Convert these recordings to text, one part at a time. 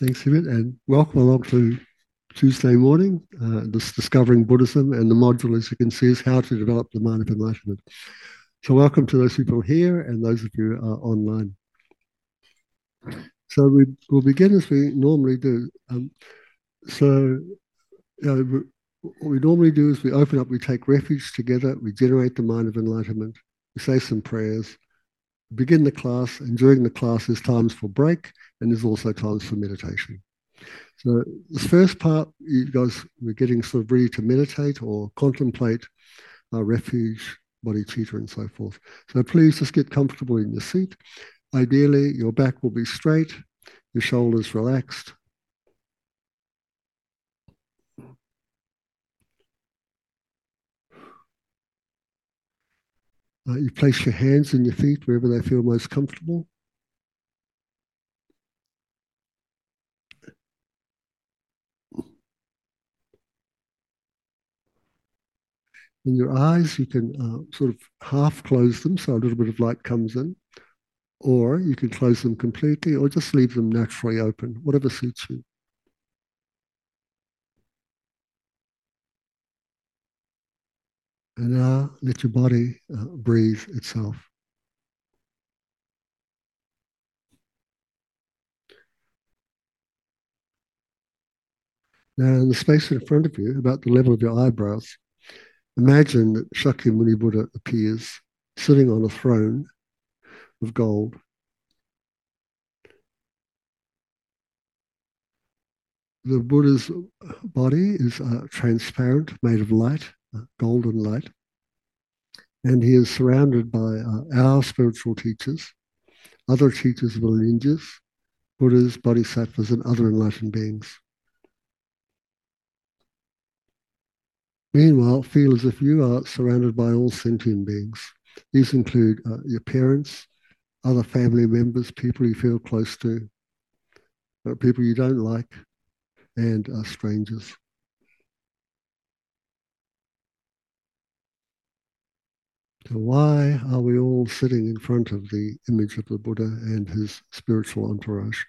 Thanks, Hemant, and welcome along to Tuesday morning. This Discovering Buddhism, and the module, as you can see, is how to develop the mind of enlightenment. So welcome to those people here and those of you online. So we'll begin as we normally do. So what we normally do is we open up, we take refuge together, we generate the mind of enlightenment, we say some prayers, begin the class, and during the class there's times for break and there's also times for meditation. So this first part, you guys, we're getting sort of ready to meditate or contemplate our refuge, bodhicitta, and so forth. So please just get comfortable in your seat. Ideally, your back will be straight, your shoulders relaxed. You place your hands in your feet wherever they feel most comfortable. In your eyes, you can sort of half close them so a little bit of light comes in, or you can close them completely or just leave them naturally open, whatever suits you. And now let your body breathe itself. Now, in the space in front of you, about the level of your eyebrows, imagine that Shakyamuni Buddha appears sitting on a throne of gold. The Buddha's body is transparent, made of light, golden light, and he is surrounded by our spiritual teachers, other teachers of the lineages, Buddhas, Bodhisattvas, and other enlightened beings. Meanwhile, feel as if you are surrounded by all sentient beings. These include your parents, other family members, people you feel close to, people you don't like, and strangers. So why are we all sitting in front of the image of the Buddha and his spiritual entourage?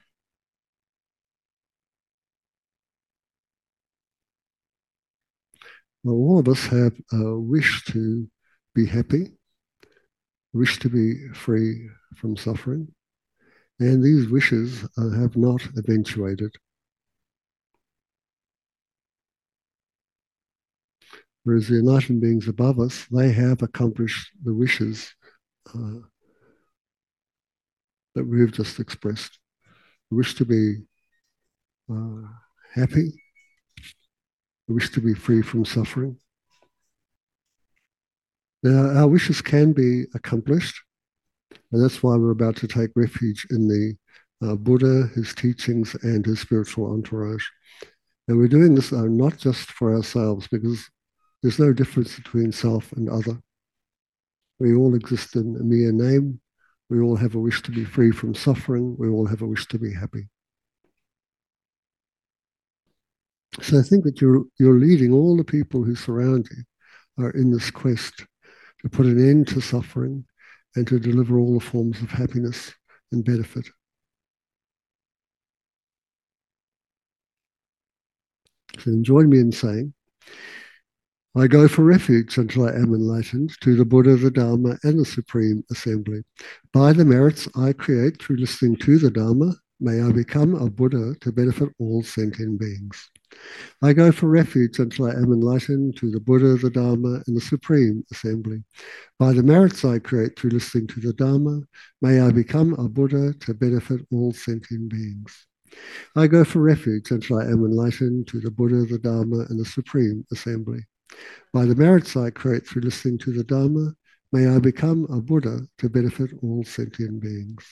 Well, all of us have a wish to be happy, wish to be free from suffering, and these wishes have not eventuated. Whereas the enlightened beings above us, they have accomplished the wishes uh, that we've just expressed. The wish to be uh, happy, the wish to be free from suffering. Now, our wishes can be accomplished, and that's why we're about to take refuge in the Buddha, his teachings, and his spiritual entourage. And we're doing this not just for ourselves, because there's no difference between self and other. We all exist in a mere name. We all have a wish to be free from suffering. We all have a wish to be happy. So I think that you're leading all the people who surround you are in this quest to put an end to suffering and to deliver all the forms of happiness and benefit. So join me in saying, I go for refuge until I am enlightened to the Buddha, the Dharma, and the Supreme Assembly. By the merits I create through listening to the Dharma, may I become a Buddha to benefit all sentient beings. I go for refuge until I am enlightened to the Buddha, the Dharma, and the Supreme Assembly. By the merits I create through listening to the Dharma, may I become a Buddha to benefit all sentient beings. I go for refuge until I am enlightened to the Buddha, the Dharma, and the Supreme Assembly. By the merits I create through listening to the Dharma, may I become a Buddha to benefit all sentient beings.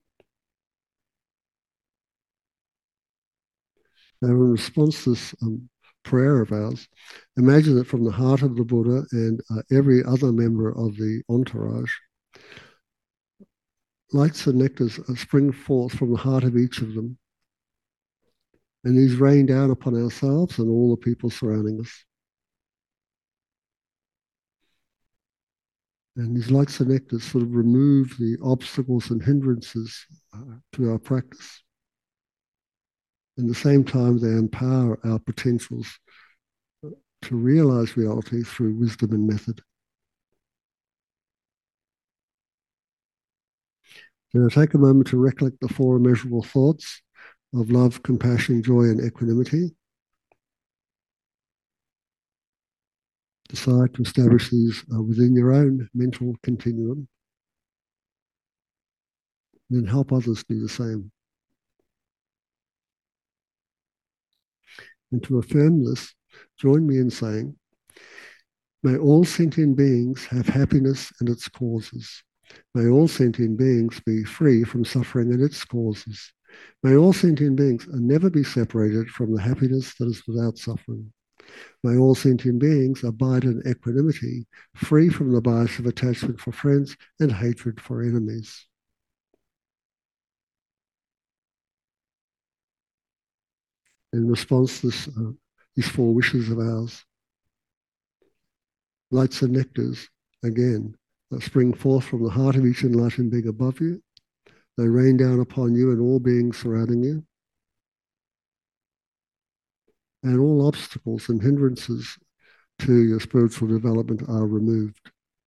Now, in response to this prayer of ours, imagine that from the heart of the Buddha and every other member of the entourage, lights and nectars spring forth from the heart of each of them. And these rain down upon ourselves and all the people surrounding us. And these lights and nectars sort of remove the obstacles and hindrances to our practice. At the same time, they empower our potentials to realize reality through wisdom and method. Now take a moment to recollect the four immeasurable thoughts of love, compassion, joy, and equanimity. Decide to establish these within your own mental continuum. And then help others do the same. And to affirm this, join me in saying, may all sentient beings have happiness and its causes. May all sentient beings be free from suffering and its causes. May all sentient beings never be separated from the happiness that is without suffering. May all sentient beings abide in equanimity, free from the bias of attachment for friends and hatred for enemies. In response to these four wishes of ours, lights and nectars, again, spring forth from the heart of each enlightened being above you. They rain down upon you and all beings surrounding you. And all obstacles and hindrances to your spiritual development are removed.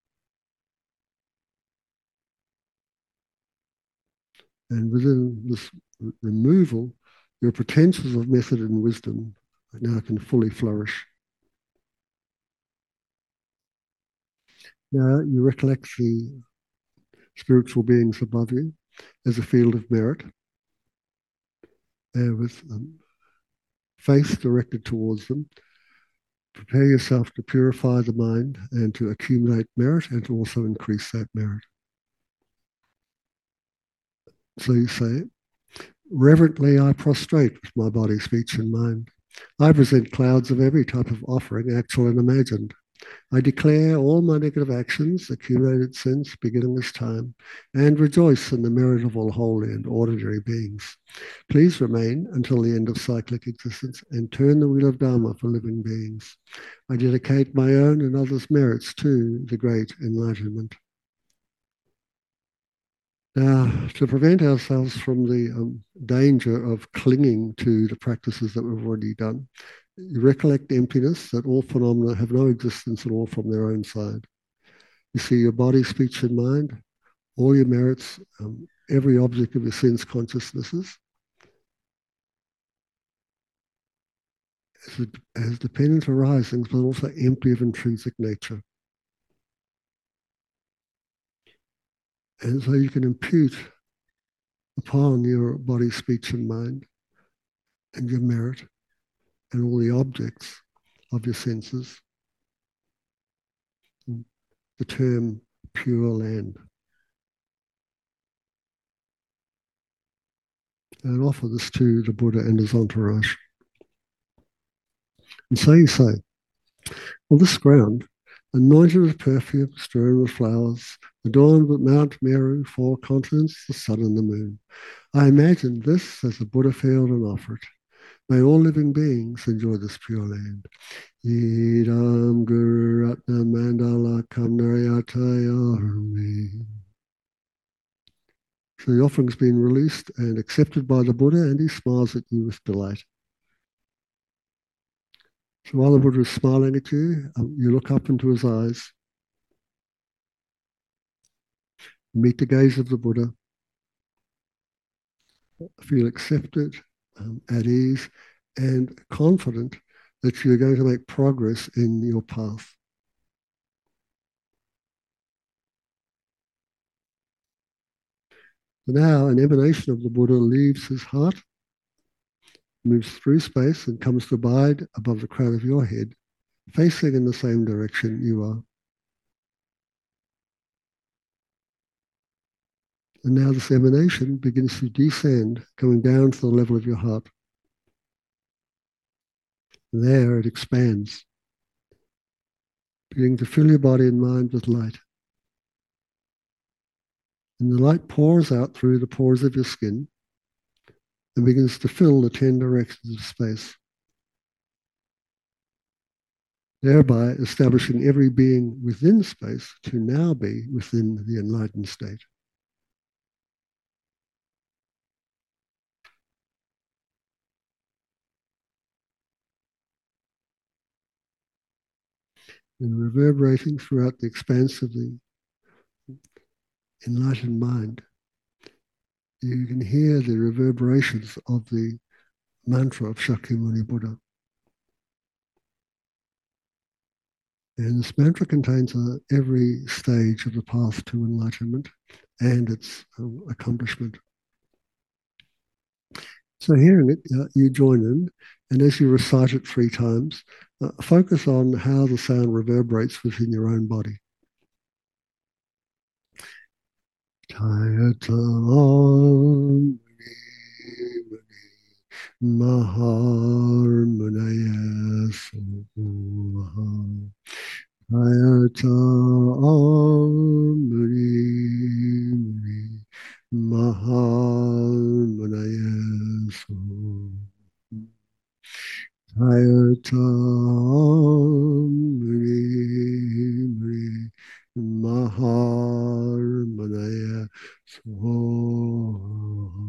And within this removal, your potentials of method and wisdom now can fully flourish. Now you recollect the spiritual beings above you as a field of merit, and with faith directed towards them. Prepare yourself to purify the mind and to accumulate merit and to also increase that merit. So you say, reverently I prostrate with my body, speech, and mind. I present clouds of every type of offering, actual and imagined. I declare all my negative actions, accumulated since beginning this time, and rejoice in the merit of all holy and ordinary beings. Please remain until the end of cyclic existence and turn the wheel of Dharma for living beings. I dedicate my own and others' merits to the great enlightenment. Now, to prevent ourselves from the danger of clinging to the practices that we've already done, you recollect emptiness, that all phenomena have no existence at all from their own side. You see your body, speech, and mind, all your merits, every object of your sense consciousnesses as dependent arisings, but also empty of intrinsic nature. And so you can impute upon your body, speech, and mind and your merit and all the objects of your senses the term pure land. And offer this to the Buddha and his entourage. And so you say, well, this ground, anointed with perfume, strewn with flowers, adorned with Mount Meru, four continents, the sun and the moon. I imagine this as a Buddha field and offer it. May all living beings enjoy this pure land. Idam Guru Ratna Mandala Kamnarayatayarmi. So the offering's been released and accepted by the Buddha, and he smiles at you with delight. So while the Buddha is smiling at you, you look up into his eyes, meet the gaze of the Buddha, feel accepted, at ease, and confident that you're going to make progress in your path. Now, an emanation of the Buddha leaves his heart, moves through space, and comes to abide above the crown of your head, facing in the same direction you are. And now this emanation begins to descend, coming down to the level of your heart. And there it expands, beginning to fill your body and mind with light. And the light pours out through the pores of your skin and begins to fill the 10 directions of space, thereby establishing every being within space to now be within the enlightened state. and reverberating throughout the expanse of the enlightened mind. You can hear the reverberations of the mantra of Shakyamuni Buddha. And this mantra contains every stage of the path to enlightenment and its accomplishment. So hearing it, you join in, and as you recite it 3 times, focus on how the sound reverberates within your own body. Tayatam Maharmunaya Soha Tayatam Maharmunaya Soha Tayatam Maharmunaya Soha.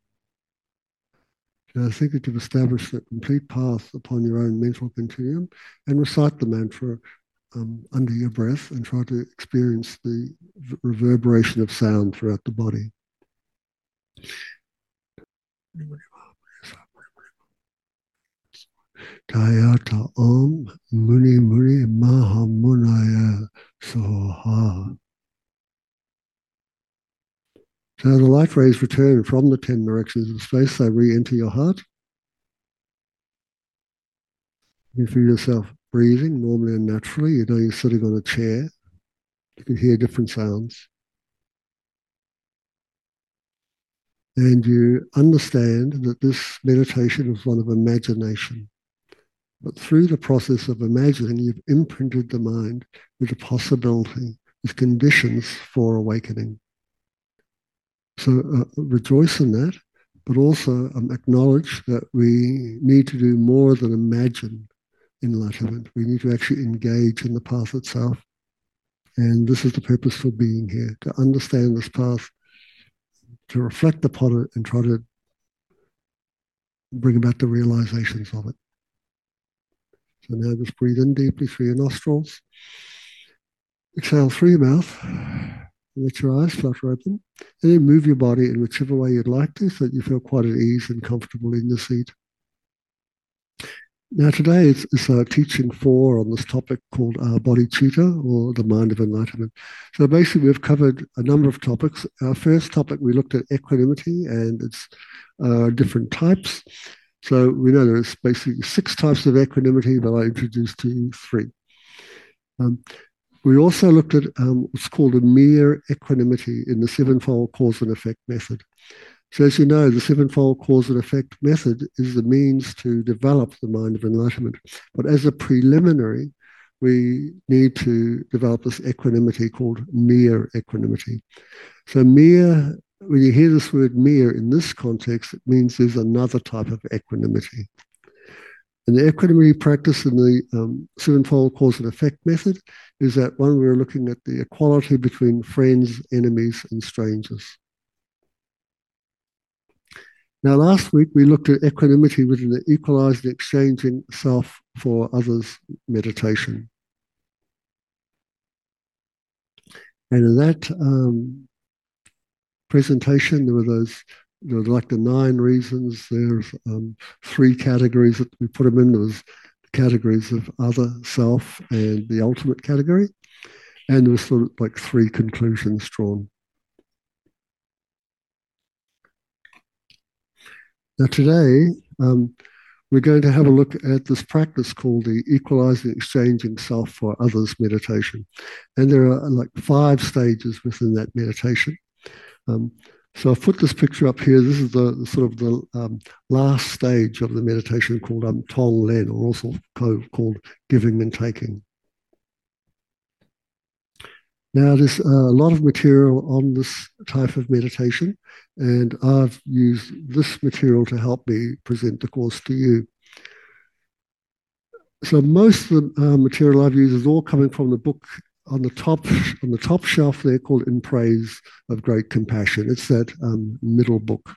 Now, I think that you've established a complete path upon your own mental continuum, and recite the mantra under your breath and try to experience the reverberation of sound throughout the body. Tayata Om Muni Muni Mahamunaya Soha. So the light rays return from the 10 directions of space. They re-enter your heart. You feel yourself breathing normally and naturally. You know you're sitting on a chair. You can hear different sounds. And you understand that this meditation is one of imagination. But through the process of imagining, you've imprinted the mind with a possibility, with conditions for awakening. So rejoice in that, but also acknowledge that we need to do more than imagine enlightenment. We need to actually engage in the path itself. And this is the purpose for being here, to understand this path, to reflect upon it and try to bring about the realizations of it. So now just breathe in deeply through your nostrils. Exhale through your mouth. Let your eyes flutter open. And then move your body in whichever way you'd like to so that you feel quite at ease and comfortable in your seat. Now today is teaching 4 on this topic called Bodhicitta, or the mind of enlightenment. So basically we've covered a number of topics. Our first topic, we looked at equanimity and its different types. So we know there's basically 6 types of equanimity, but I introduced to you 3. We also looked at what's called a mere equanimity in the 7-fold cause and effect method. So as you know, the 7-fold cause and effect method is the means to develop the mind of enlightenment. But as a preliminary, we need to develop this equanimity called mere equanimity. So mere, when you hear this word mere in this context, it means there's another type of equanimity. And the equanimity practice in the 7-fold cause and effect method is that one we're looking at the equality between friends, enemies, and strangers. Now, last week we looked at equanimity within the equalizing, exchanging self for others meditation. And in that presentation, there were like the 9 reasons. There's 3 categories that we put them in. There was the categories of other, self, and the ultimate category. And there was sort of like 3 conclusions drawn. Now today, we're going to have a look at this practice called the equalizing, exchanging self for others meditation. And there are like 5 stages within that meditation. So I've put this picture up here. This is the sort of the last stage of the meditation called Tonglen, or also called giving and taking. Now, there's a lot of material on this type of meditation, and I've used this material to help me present the course to you. So most of the material I've used is all coming from the book on the top shelf there called In Praise of Great Compassion. It's that middle book.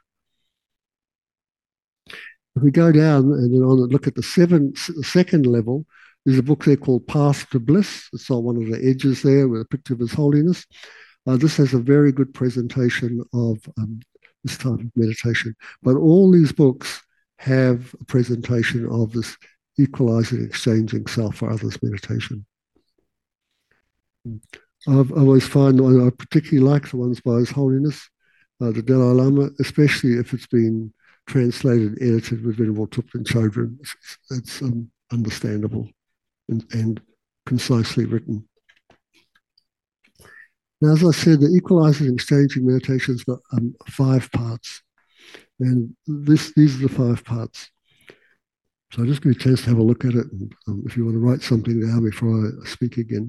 If we go down and then look at the second level, There's a book there called Path to Bliss. It's on one of the edges there with a picture of His Holiness. This has a very good presentation of this type of meditation. But all these books have a presentation of this equalizing, exchanging self for others meditation. I always find I particularly like the ones by His Holiness, the Dalai Lama, especially if it's been translated, edited with Venerable Thupten Chodron. It's understandable and concisely written. Now, as I said, the equalizing and exchanging meditation's got 5 parts, and these are the 5 parts. So I'll just give you a chance to have a look at it, and if you want to write something down before I speak again.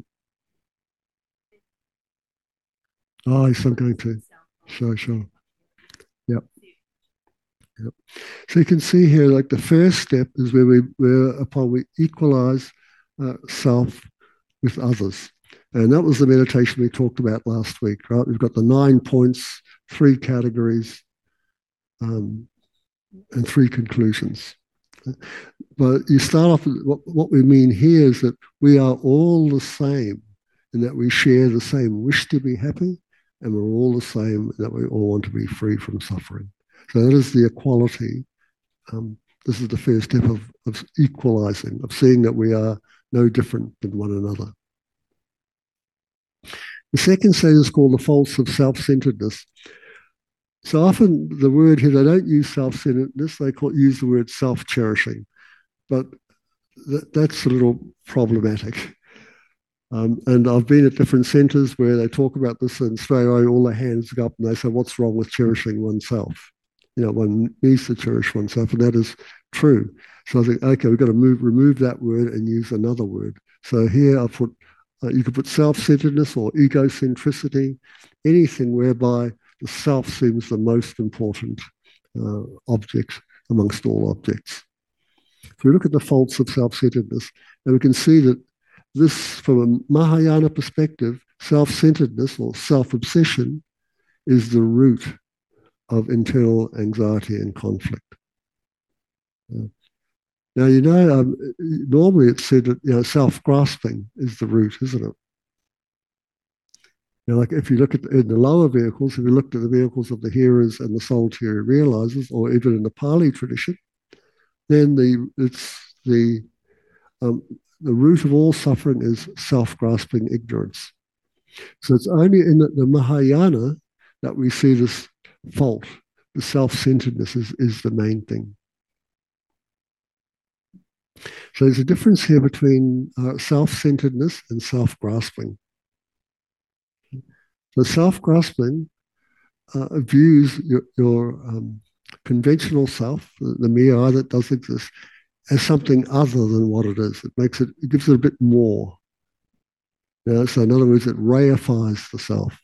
Oh, yes, I'm going to. Sure. Yep. So you can see here, like the first step is whereupon we equalize self with others. And that was the meditation we talked about last week, right? We've got the 9 points, 3 categories, and 3 conclusions. But you start off with what we mean here is that we are all the same in that we share the same wish to be happy, and we're all the same in that we all want to be free from suffering. So that is the equality. This is the first step of equalizing, of seeing that we are no different than one another. The second stage is called the faults of self-centeredness. So often the word here, they don't use self-centeredness, they use the word self-cherishing. But that's a little problematic. And I've been at different centers where they talk about this and straight away all their hands go up and they say, what's wrong with cherishing oneself? You know, one needs to cherish oneself, and that is true. So I think, okay, we've got to remove that word and use another word. So here I put, you could put self-centeredness or egocentricity, anything whereby the self seems the most important object amongst all objects. If we look at the faults of self-centeredness, and we can see that this, from a Mahayana perspective, self-centeredness or self-obsession is the root of internal anxiety and conflict. Now, normally it's said that self-grasping is the root, isn't it? Like if you look at in the lower vehicles, if you looked at the vehicles of the hearers and the solitary realizers, or even in the Pali tradition, then the root of all suffering is self-grasping ignorance. So it's only in the Mahayana that we see this fault. The self-centeredness is the main thing. So there's a difference here between self-centeredness and self-grasping. So self-grasping views your conventional self, the mere I that does exist, as something other than what it is. It gives it a bit more. So in other words, it reifies the self.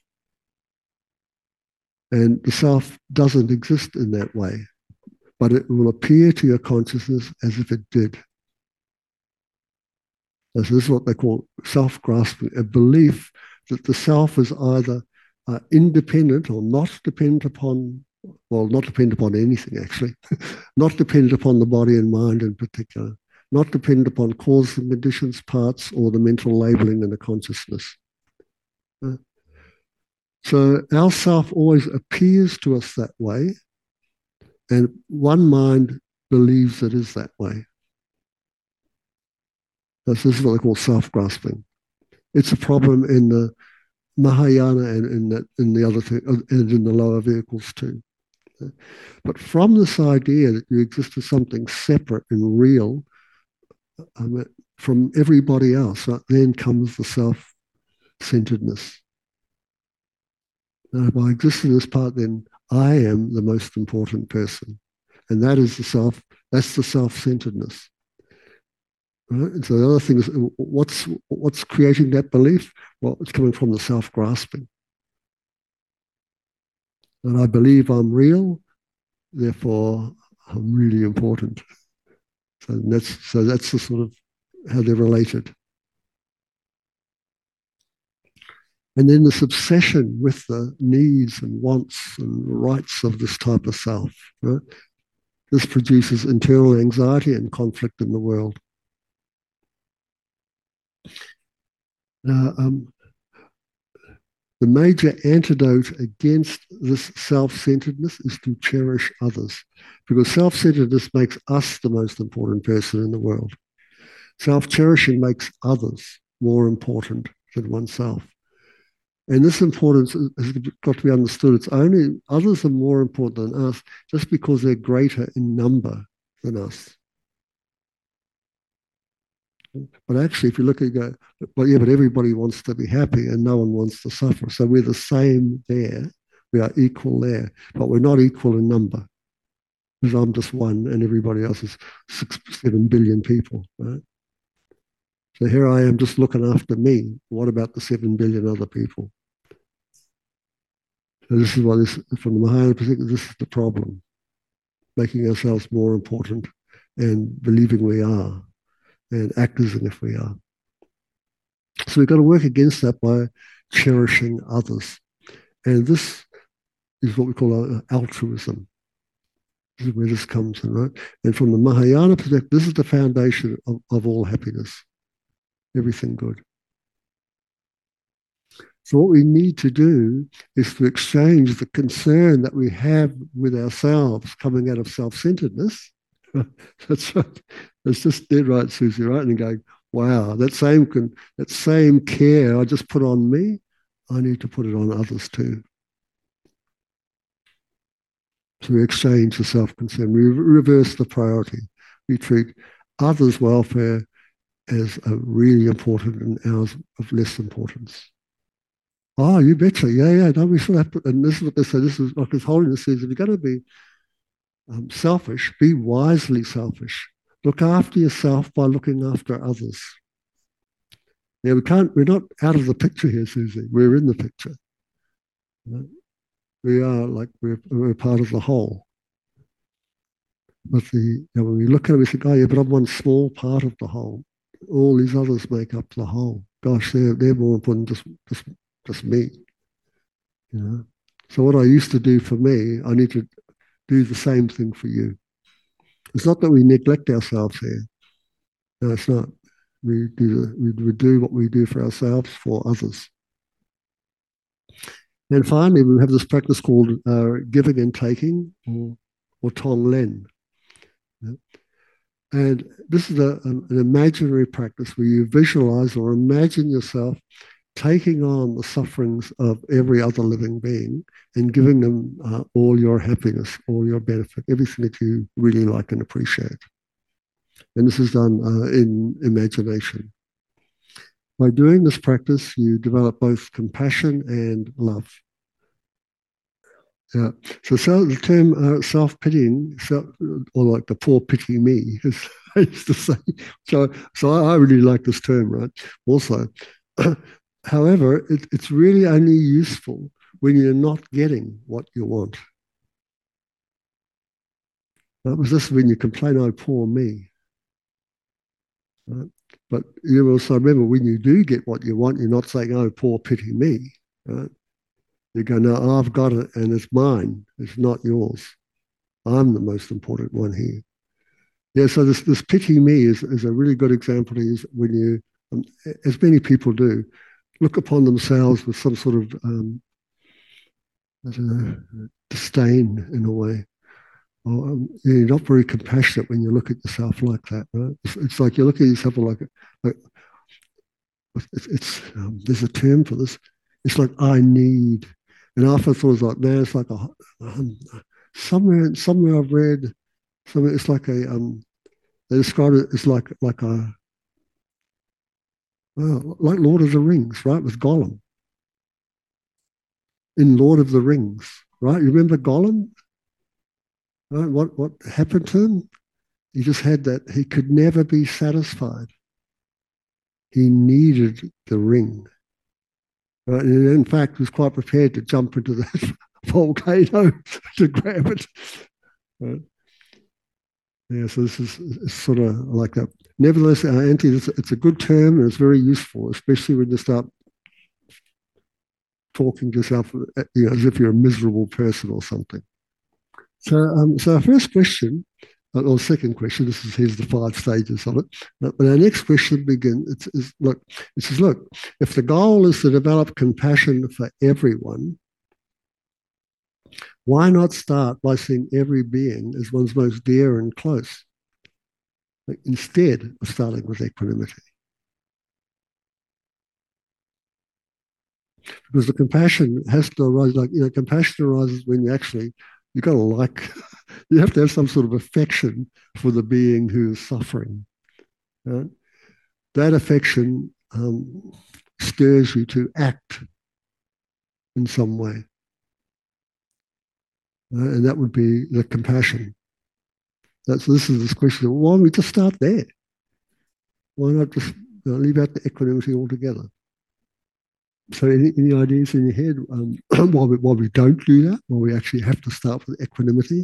And the self doesn't exist in that way, but it will appear to your consciousness as if it did. So this is what they call self-grasping, a belief that the self is either independent or not dependent upon, well, not dependent upon anything actually, not dependent upon the body and mind in particular, not dependent upon causes and conditions, parts, or the mental labeling in the consciousness. So our self always appears to us that way, and one mind believes it is that way. This is what they call self-grasping. It's a problem in the Mahayana and in the other thing, and in the lower vehicles too. But from this idea that you exist as something separate and real from everybody else, then comes the self-centeredness. Now, if I exist in this part, then I am the most important person. And that is that's the self-centeredness. Right? And so the other thing is, what's creating that belief? Well, it's coming from the self-grasping. And I believe I'm real, therefore I'm really important. So that's the sort of how they're related. And then this obsession with the needs and wants and rights of this type of self. Right? This produces internal anxiety and conflict in the world. Now, the major antidote against this self-centeredness is to cherish others, because self-centeredness makes us the most important person in the world. Self-cherishing makes others more important than oneself. And this importance has got to be understood. It's only others are more important than us just because they're greater in number than us. But actually, if you look at go, well, yeah, but everybody wants to be happy and no one wants to suffer. So we're the same there. We are equal there, but we're not equal in number because I'm just one and everybody else is 7 billion people, right? So here I am just looking after me. What about the 7 billion other people? So this is what this, from the Mahayana perspective, this is the problem, making ourselves more important and believing we are and act as if we are. So we've got to work against that by cherishing others. And this is what we call altruism. This is where this comes in, right? And from the Mahayana perspective, this is the foundation of all happiness, everything good. So what we need to do is to exchange the concern that we have with ourselves coming out of self-centeredness. That's right. That's just dead right, Susie, right? And going, wow, that same care I just put on me, I need to put it on others too. So we exchange the self-concern. We reverse the priority. We treat others' welfare as a really important and ours of less importance. Oh, you betcha. Yeah. No, we still have to, and this is what they say. This is like His Holiness says: if you're going to be selfish, be wisely selfish. Look after yourself by looking after others. Yeah, we're not out of the picture here, Susie. We're in the picture. We are like, we're part of the whole. But when we look at it, we think, oh yeah, but I'm one small part of the whole. All these others make up the whole. Gosh, they're more important than just me. You know. So what I used to do for me, I need to do the same thing for you. It's not that we neglect ourselves here. No, it's not. We do what we do for ourselves for others. And finally, we have this practice called giving and taking, or Tonglen. And this is an imaginary practice where you visualize or imagine yourself taking on the sufferings of every other living being and giving them all your happiness, all your benefit, everything that you really like and appreciate. And this is done in imagination. By doing this practice, you develop both compassion and love. Yeah. So the term self-pitying, or like the poor pity me, as I used to say. So I really like this term, right? Also, however, it's really only useful when you're not getting what you want. That was just when you complain, oh, poor me. Right? But you also remember when you do get what you want, you're not saying, oh, poor pity me. Right? You go, no, I've got it and it's mine. It's not yours. I'm the most important one here. Yeah, so this pity me is a really good example to use when you, as many people do, look upon themselves with some sort of I don't know, disdain in a way. Or, you're not very compassionate when you look at yourself like that, right? It's like you look at yourself like there's a term for this. It's like I need, and after I thought it was like, man, it's like somewhere I've read something. It's like they describe it as like a well, like Lord of the Rings, right? With Gollum in Lord of the Rings, right? You remember Gollum? Right? What happened to him? He just had that. He could never be satisfied. He needed the ring. Right? And in fact, was quite prepared to jump into that volcano to grab it. Right? Yeah, so this is sort of like that. Nevertheless, Auntie, it's a good term and it's very useful, especially when you start talking to yourself, as if you're a miserable person or something. So our first question or second question, here's the 5 stages of it. But when our next question begins, look, it says, look, if the goal is to develop compassion for everyone, why not start by seeing every being as one's most dear and close, instead of starting with equanimity? Because the compassion has to arise, compassion arises when you've got to like, you have to have some sort of affection for the being who is suffering. Right? That affection stirs you to act in some way. And that would be the compassion. This is this question of, why don't we just start there? Why not just leave out the equanimity altogether? So any ideas in your head why we don't do that, why we actually have to start with equanimity?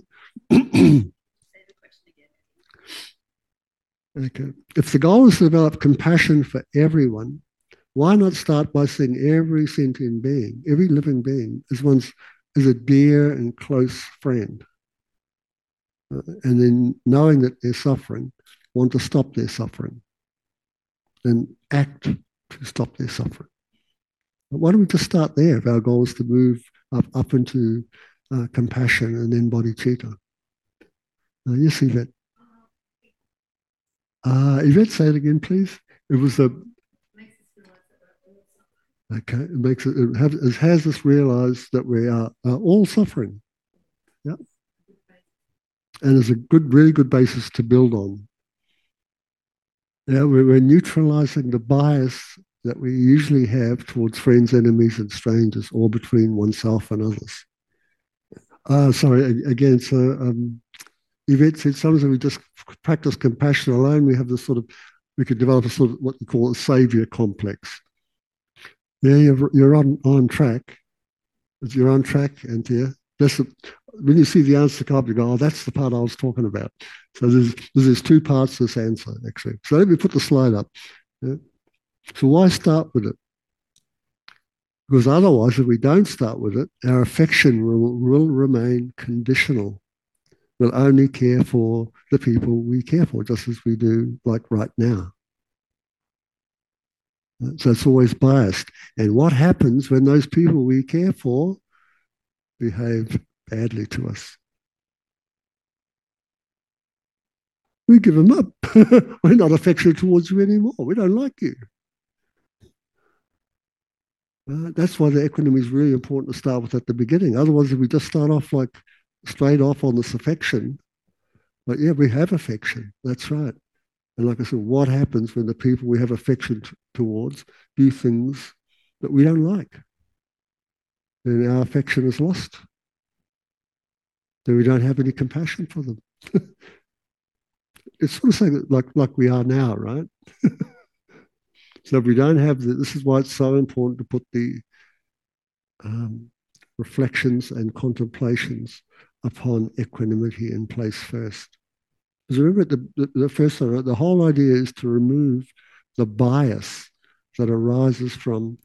Okay. If the goal is to develop compassion for everyone, why not start by seeing every sentient being, every living being, as a dear and close friend? And then knowing that they're suffering, want to stop their suffering and act to stop their suffering. Why don't we just start there if our goal is to move up into compassion and then bodhicitta? Yes, Yvette. Yvette, say it again, please. It was a... Okay, it has us realize that we are all suffering. Yeah. And it's a really good basis to build on. Yeah, we're neutralizing the bias that we usually have towards friends, enemies, and strangers, or between oneself and others. Sorry, again, so Yvette said sometimes we just practice compassion alone, we could develop a sort of what you call a savior complex. Yeah, you're on track. You're on track, Anthea. When you see the answer come up, you go, oh, that's the part I was talking about. So there's 2 parts to this answer, actually. So let me put the slide up. Yeah. So why start with it? Because otherwise, if we don't start with it, our affection will remain conditional. We'll only care for the people we care for, just as we do like right now. So it's always biased. And what happens when those people we care for behave badly to us? We give them up. We're not affectionate towards you anymore. We don't like you. That's why the equanimity is really important to start with at the beginning. Otherwise, if we just start off straight off on this affection, but yeah, we have affection. That's right. And like I said, what happens when the people we have affection towards do things that we don't like? Then our affection is lost. Then we don't have any compassion for them. It's sort of saying like we are now, right? So if we don't have this is why it's so important to put the reflections and contemplations upon equanimity in place first. Because remember, the first thing, the whole idea is to remove the bias that arises from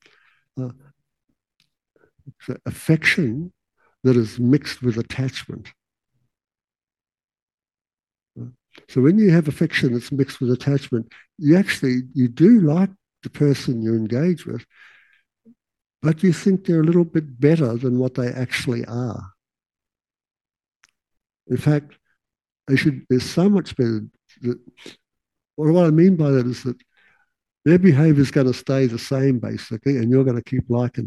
affection that is mixed with attachment. So when you have affection that's mixed with attachment, you do like the person you engage with, but you think they're a little bit better than what they actually are. In fact, they're so much better. What I mean by that is that their behavior is going to stay the same, basically, and you're going to keep liking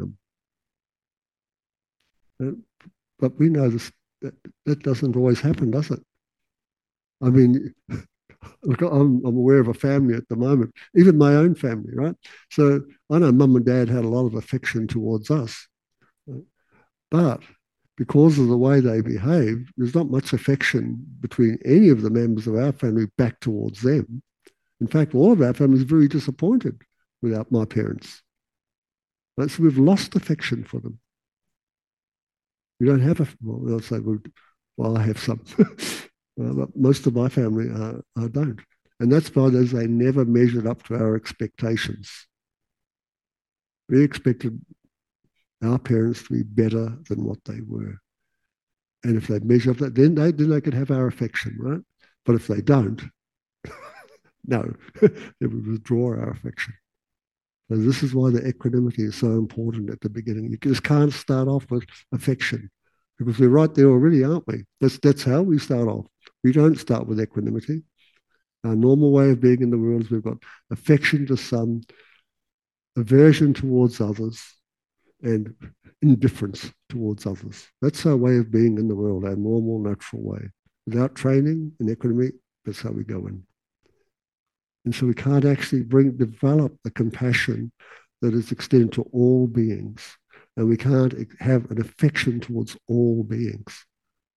them. But we know that doesn't always happen, does it? I mean, look, I'm aware of a family at the moment, even my own family, right? So I know mum and dad had a lot of affection towards us. But because of the way they behaved, there's not much affection between any of the members of our family back towards them. In fact, all of our family is very disappointed without my parents. Right? So we've lost affection for them. We don't have they'll say, well, I have some. But most of my family don't. And that's because they never measured up to our expectations. We expected our parents to be better than what they were. And if they measure up that, then they could have our affection, right? But if they don't, no, then we withdraw our affection. So this is why the equanimity is so important at the beginning. You just can't start off with affection because we're right there already, aren't we? That's how we start off. We don't start with equanimity. Our normal way of being in the world is we've got affection to some, aversion towards others, and indifference towards others. That's our way of being in the world, our normal, natural way. Without training in equanimity, that's how we go in. And so we can't actually develop the compassion that is extended to all beings. And we can't have an affection towards all beings.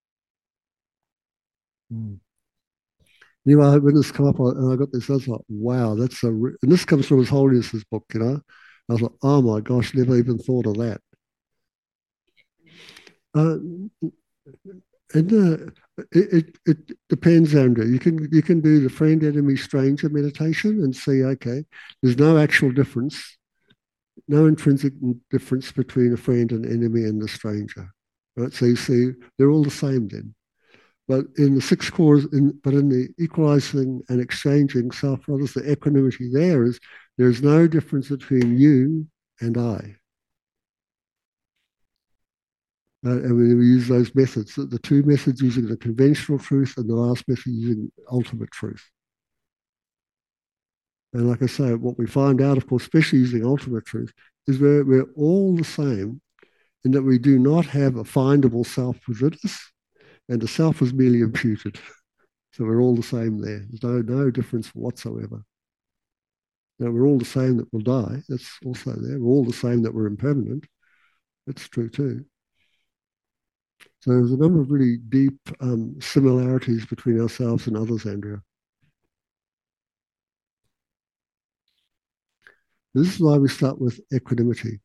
Mm. Anyway, when this came up, and I got this, I was like, wow, and this comes from His Holiness's book, you know. I was like, oh my gosh, never even thought of that. Uh, and it depends, Andrew. You can do the friend, enemy, stranger meditation and see, okay, there's no actual difference, no intrinsic difference between a friend and enemy and the stranger. Right? So you see, they're all the same then. But in the six cores, but in the equalizing and exchanging self brothers, the equanimity there's no difference between you and I. And we use those methods, the two methods using the conventional truth and the last method using ultimate truth. And like I say, what we find out, of course, especially using ultimate truth, is we're all the same in that we do not have a findable self within us, and the self is merely imputed. So we're all the same there. There's no difference whatsoever. Now, we're all the same that we'll die. That's also there. We're all the same that we're impermanent. That's true too. So there's a number of really deep similarities between ourselves and others, Andrea. This is why we start with equanimity.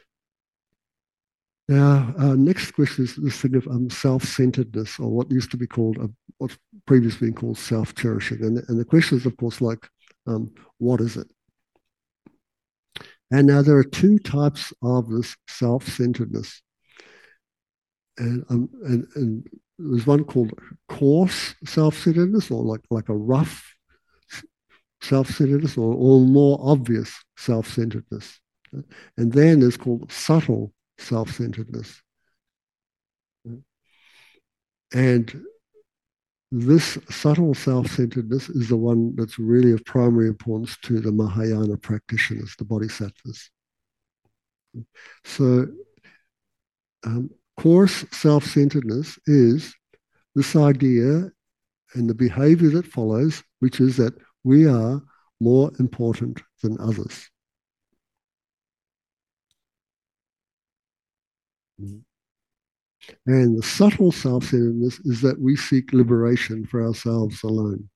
Now, our next question is this thing of self-centeredness, or what used to be called, what's previously been called self-cherishing. And the question is, of course, like, what is it? And now there are two types of this self-centeredness. And there's one called coarse self-centeredness, or like a rough self-centeredness, or more obvious self-centeredness. And then there's called subtle self-centeredness. And this subtle self-centeredness is the one that's really of primary importance to the Mahayana practitioners, the bodhisattvas. So coarse self-centeredness is this idea and the behavior that follows, which is that we are more important than others. And the subtle self-centeredness is that we seek liberation for ourselves alone.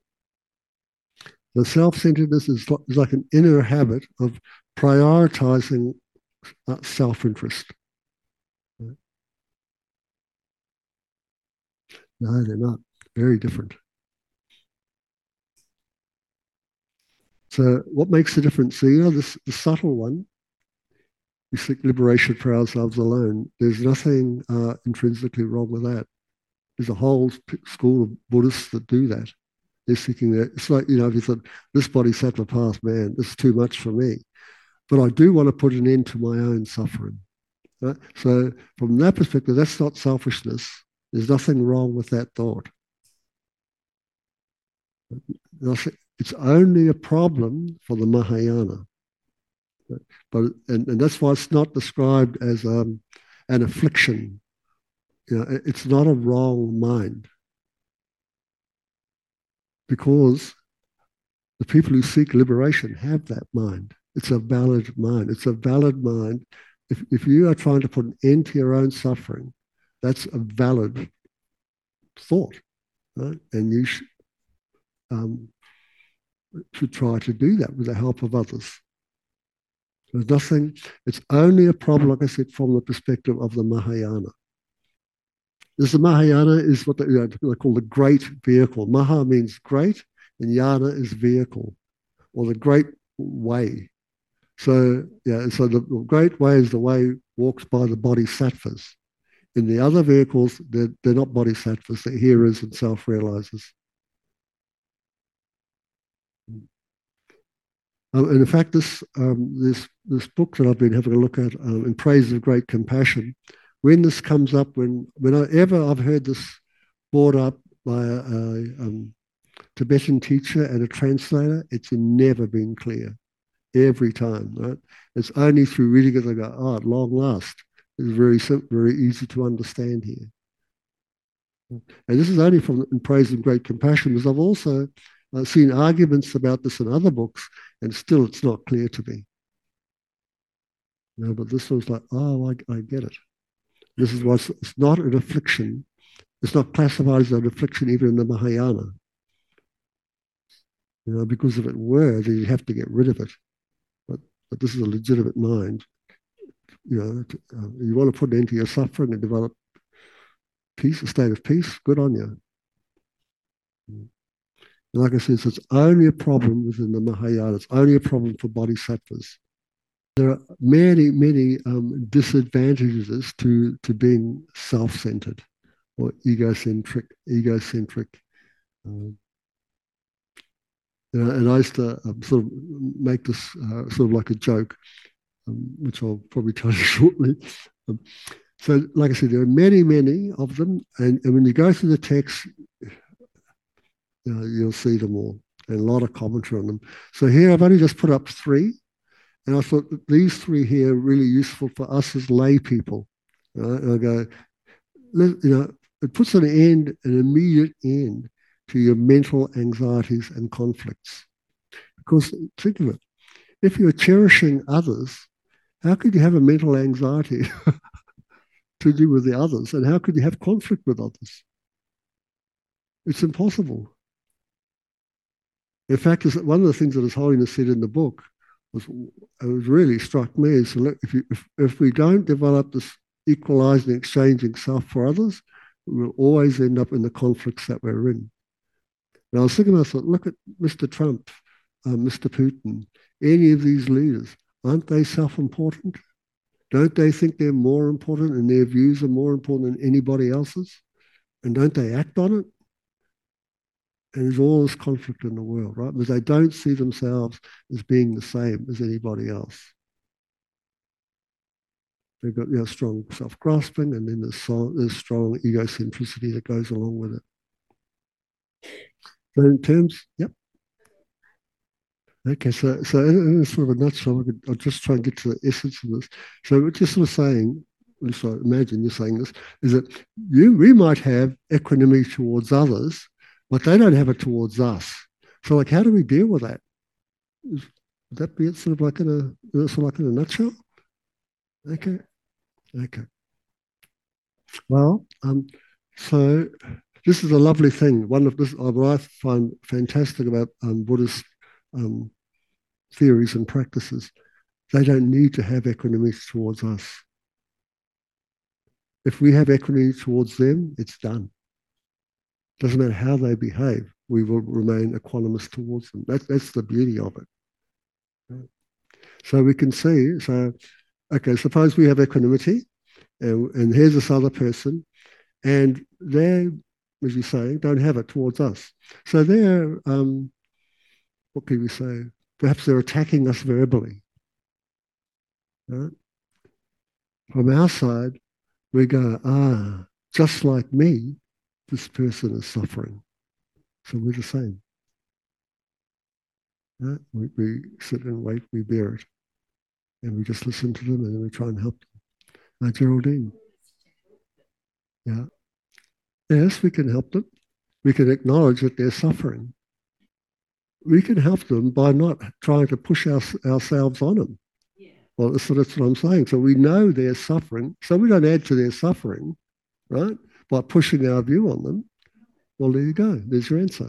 The self-centeredness is like an inner habit of prioritizing self-interest. No, they're not. Very different. So what makes the difference? So, the subtle one, we seek liberation for ourselves alone. There's nothing intrinsically wrong with that. There's a whole school of Buddhists that do that. They're seeking that. It's like, if you thought, this bodhisattva path, man, this is too much for me. But I do want to put an end to my own suffering. Right? So from that perspective, that's not selfishness. There's nothing wrong with that thought. It's only a problem for the Mahayana. And that's why it's not described as an affliction. It's not a wrong mind. Because the people who seek liberation have that mind. It's a valid mind. It's a valid mind. If you are trying to put an end to your own suffering, that's a valid thought, right? And you should try to do that with the help of others. There's nothing, it's only a problem, like I said, from the perspective of the Mahayana. The Mahayana is what they call the great vehicle. Maha means great, and yana is vehicle, or the great way. So, so the great way is the way walked by the bodhisattvas. In the other vehicles, they're not bodhisattvas, they're hearers and self-realizers. And in fact, this book that I've been having a look at, In Praise of Great Compassion, when this comes up, whenever I've heard this brought up by a Tibetan teacher and a translator, it's never been clear every time, right? It's only through reading it I go, oh, at long last, it's very simple, very easy to understand here. And this is only from In Praise and Great Compassion, because I've also seen arguments about this in other books, and still it's not clear to me. But this was like, oh, I get it. This is what's, it's not an affliction. It's not classified as an affliction even in the Mahayana. Because if it were, then you'd have to get rid of it. But this is a legitimate mind. You want to put an end to your suffering and develop peace, a state of peace, good on you. And like I said, it's only a problem within the Mahayana. It's only a problem for bodhisattvas. There are many, many disadvantages to being self-centered or egocentric. And I used to sort of make this sort of like a joke, which I'll probably tell you shortly. So, like I said, there are many, many of them. And when you go through the text, you'll see them all, and a lot of commentary on them. So here I've only just put up 3. And I thought that these 3 here are really useful for us as lay people. Right? And I go, it puts an immediate end to your mental anxieties and conflicts. Because think of it, if you're cherishing others, how could you have a mental anxiety to do with the others? And how could you have conflict with others? It's impossible. In fact, one of the things that His Holiness said in the book was really struck me is, look, if we don't develop this equalizing, exchanging self for others, we will always end up in the conflicts that we're in. And I was thinking, I thought, look at Mr. Trump, Mr. Putin, any of these leaders, aren't they self-important? Don't they think they're more important and their views are more important than anybody else's? And don't they act on it? And there's all this conflict in the world, right? Because they don't see themselves as being the same as anybody else. They've got strong self-grasping, and then there's strong egocentricity that goes along with it. So in terms, yep. Okay, so in sort of a nutshell, I'll just try and get to the essence of this. So we're just sort of saying, so imagine you're saying this, is that we might have equanimity towards others, but they don't have it towards us. So like, how do we deal with that? Would that be it sort of like in a nutshell? Okay. Well, so this is a lovely thing. One of this what I find fantastic about Buddhist theories and practices. They don't need to have equanimity towards us. If we have equanimity towards them, it's done. Doesn't matter how they behave, we will remain equanimous towards them. That's the beauty of it. Right? So we can see, okay, suppose we have equanimity, and here's this other person, and they, as you say, don't have it towards us. So they're, what can we say? Perhaps they're attacking us verbally. Right? From our side, we go, just like me, this person is suffering. So we're the same. Right? We sit and wait, we bear it. And we just listen to them and then we try and help them. Geraldine. Yeah. Yes, we can help them. We can acknowledge that they're suffering. We can help them by not trying to push ourselves on them. Yeah. Well, that's what I'm saying. So we know they're suffering. So we don't add to their suffering, right? By pushing our view on them. Well, there you go. There's your answer.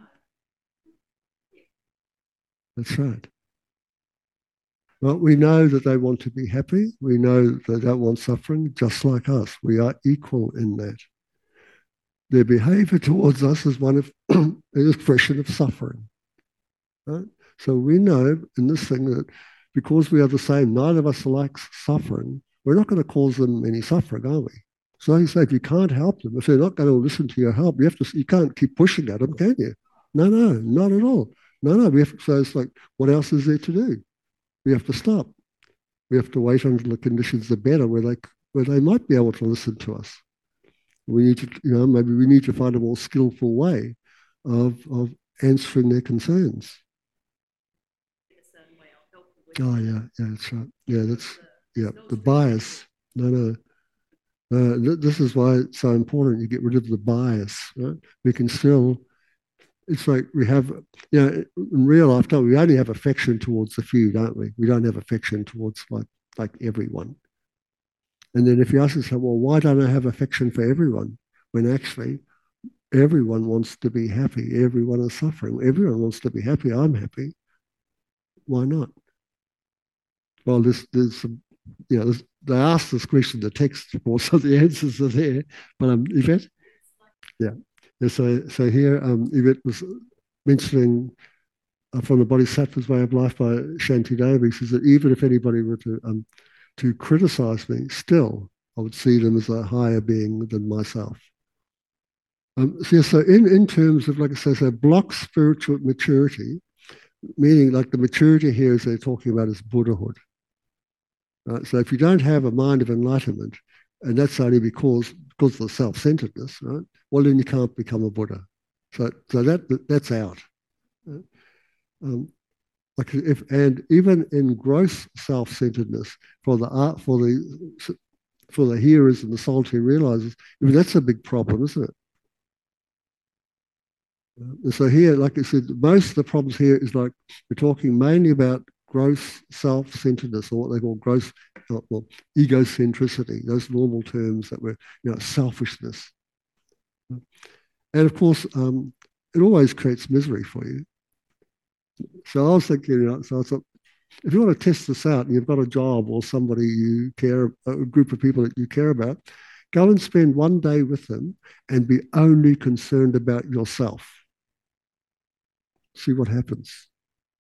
That's right. Well, we know that they want to be happy. We know they don't want suffering, just like us. We are equal in that. Their behavior towards us is one of an expression of suffering. Right? So we know in this thing that because we are the same, neither of us likes suffering, we're not going to cause them any suffering, are we? So you say, if you can't help them, if they're not going to listen to your help, you can't keep pushing at them, can you? No, not at all. No. So it's like, what else is there to do? We have to stop. We have to wait until the conditions are better, where they might be able to listen to us. We need to, maybe we need to find a more skillful way of answering their concerns. Oh yeah, that's right. Yeah, that's the bias. No. This is why it's so important you get rid of the bias. Right? We can still. It's like we have, in real life, don't we? We only have affection towards the few, don't we? We don't have affection towards like everyone. And then if you ask yourself, well, why don't I have affection for everyone? When actually everyone wants to be happy. Everyone is suffering. Everyone wants to be happy. I'm happy. Why not? Well, there's some, they asked this question in the text, of course, so the answers are there. But Yvette, yeah. So here, Yvette was mentioning from the Bodhisattva's Way of Life by Shanti Devi, says that even if anybody were to criticize me, still I would see them as a higher being than myself. So in terms of, like I say, so block spiritual maturity, meaning like the maturity here is they're talking about is Buddhahood. Right? So if you don't have a mind of enlightenment, and that's only because of the self-centeredness, right? Well, then you can't become a Buddha. So that's out. And even in gross self-centeredness for the hearers and the solitary realizers, that's a big problem, isn't it? So here, like I said, most of the problems here is like we're talking mainly about gross self-centeredness, or what they call gross egocentricity, those normal terms that were, selfishness. And of course, it always creates misery for you. So I was thinking, so I thought, if you want to test this out and you've got a job or somebody you care, a group of people that you care about, go and spend one day with them and be only concerned about yourself. See what happens.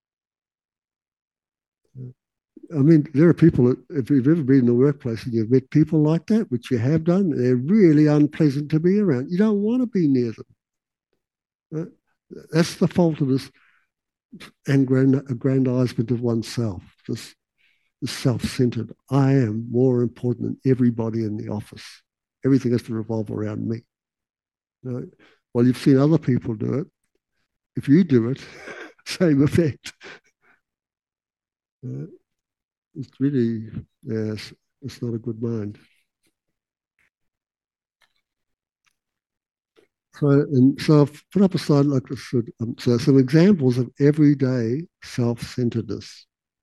I mean, there are people that, if you've ever been in the workplace and you've met people like that, which you have done, they're really unpleasant to be around. You don't want to be near them. Right? That's the fault of this aggrandizement of oneself, this self-centered. I am more important than everybody in the office. Everything has to revolve around me. Right? Well, you've seen other people do it. If you do it, same effect. It's really, yes, it's not a good mind. So I've put up a slide like this. So some examples of everyday self-centeredness.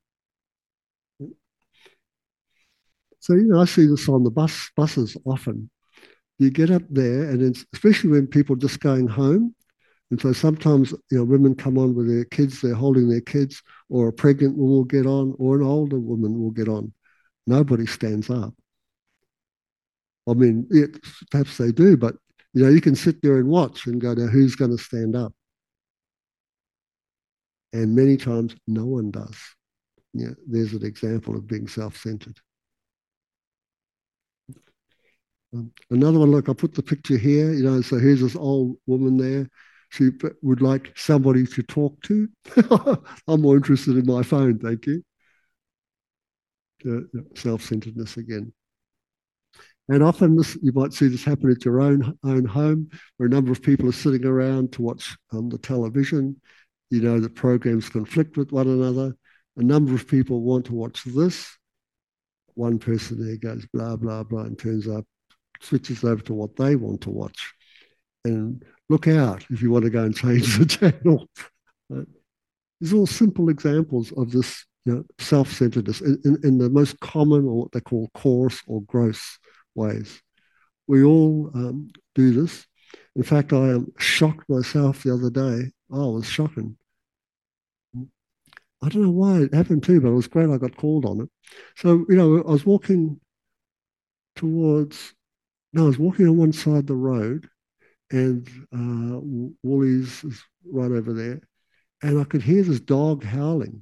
So, I see this on the buses often. You get up there, and especially when people are just going home. And so sometimes, women come on with their kids, they're holding their kids, or a pregnant woman will get on, or an older woman will get on. Nobody stands up. I mean, perhaps they do, but, you can sit there and watch and go, now who's going to stand up? And many times no one does. There's an example of being self-centered. Another one, look, I put the picture here, so here's this old woman there. She would like somebody to talk to. I'm more interested in my phone, thank you. Self-centeredness again. And often you might see this happen at your own home, where a number of people are sitting around to watch the television. The programs conflict with one another. A number of people want to watch this. One person there goes blah, blah, blah, and turns up, switches over to what they want to watch. And look out if you want to go and change the channel. These are all simple examples of this self-centeredness in the most common, or what they call coarse or gross ways. We all do this. In fact, I am shocked myself the other day. Oh, it was shocking. I don't know why it happened to me, but it was great I got called on it. So, I was walking on one side of the road, and Woolies is right over there, and I could hear this dog howling.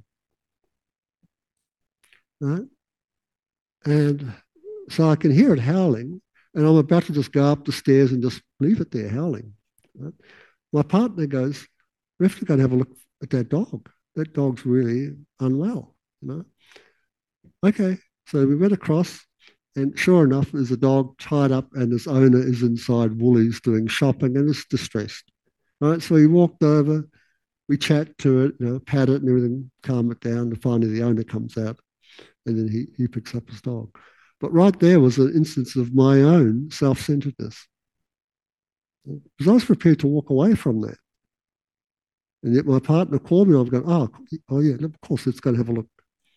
Right? And so I can hear it howling, and I'm about to just go up the stairs and just leave it there howling. Right? My partner goes, we have to go and have a look at that dog. That dog's really unwell, you know. Okay, so we went across, and sure enough, there's a dog tied up, and its owner is inside Woolies doing shopping and it's distressed. Right, so we walked over, we chat to it, you know, pat it and everything, calm it down, and finally the owner comes out, and then he picks up his dog. But right there was an instance of my own self-centeredness, because I was prepared to walk away from that. And yet my partner called me, and I'm going, oh yeah, of course, let's go and have a look.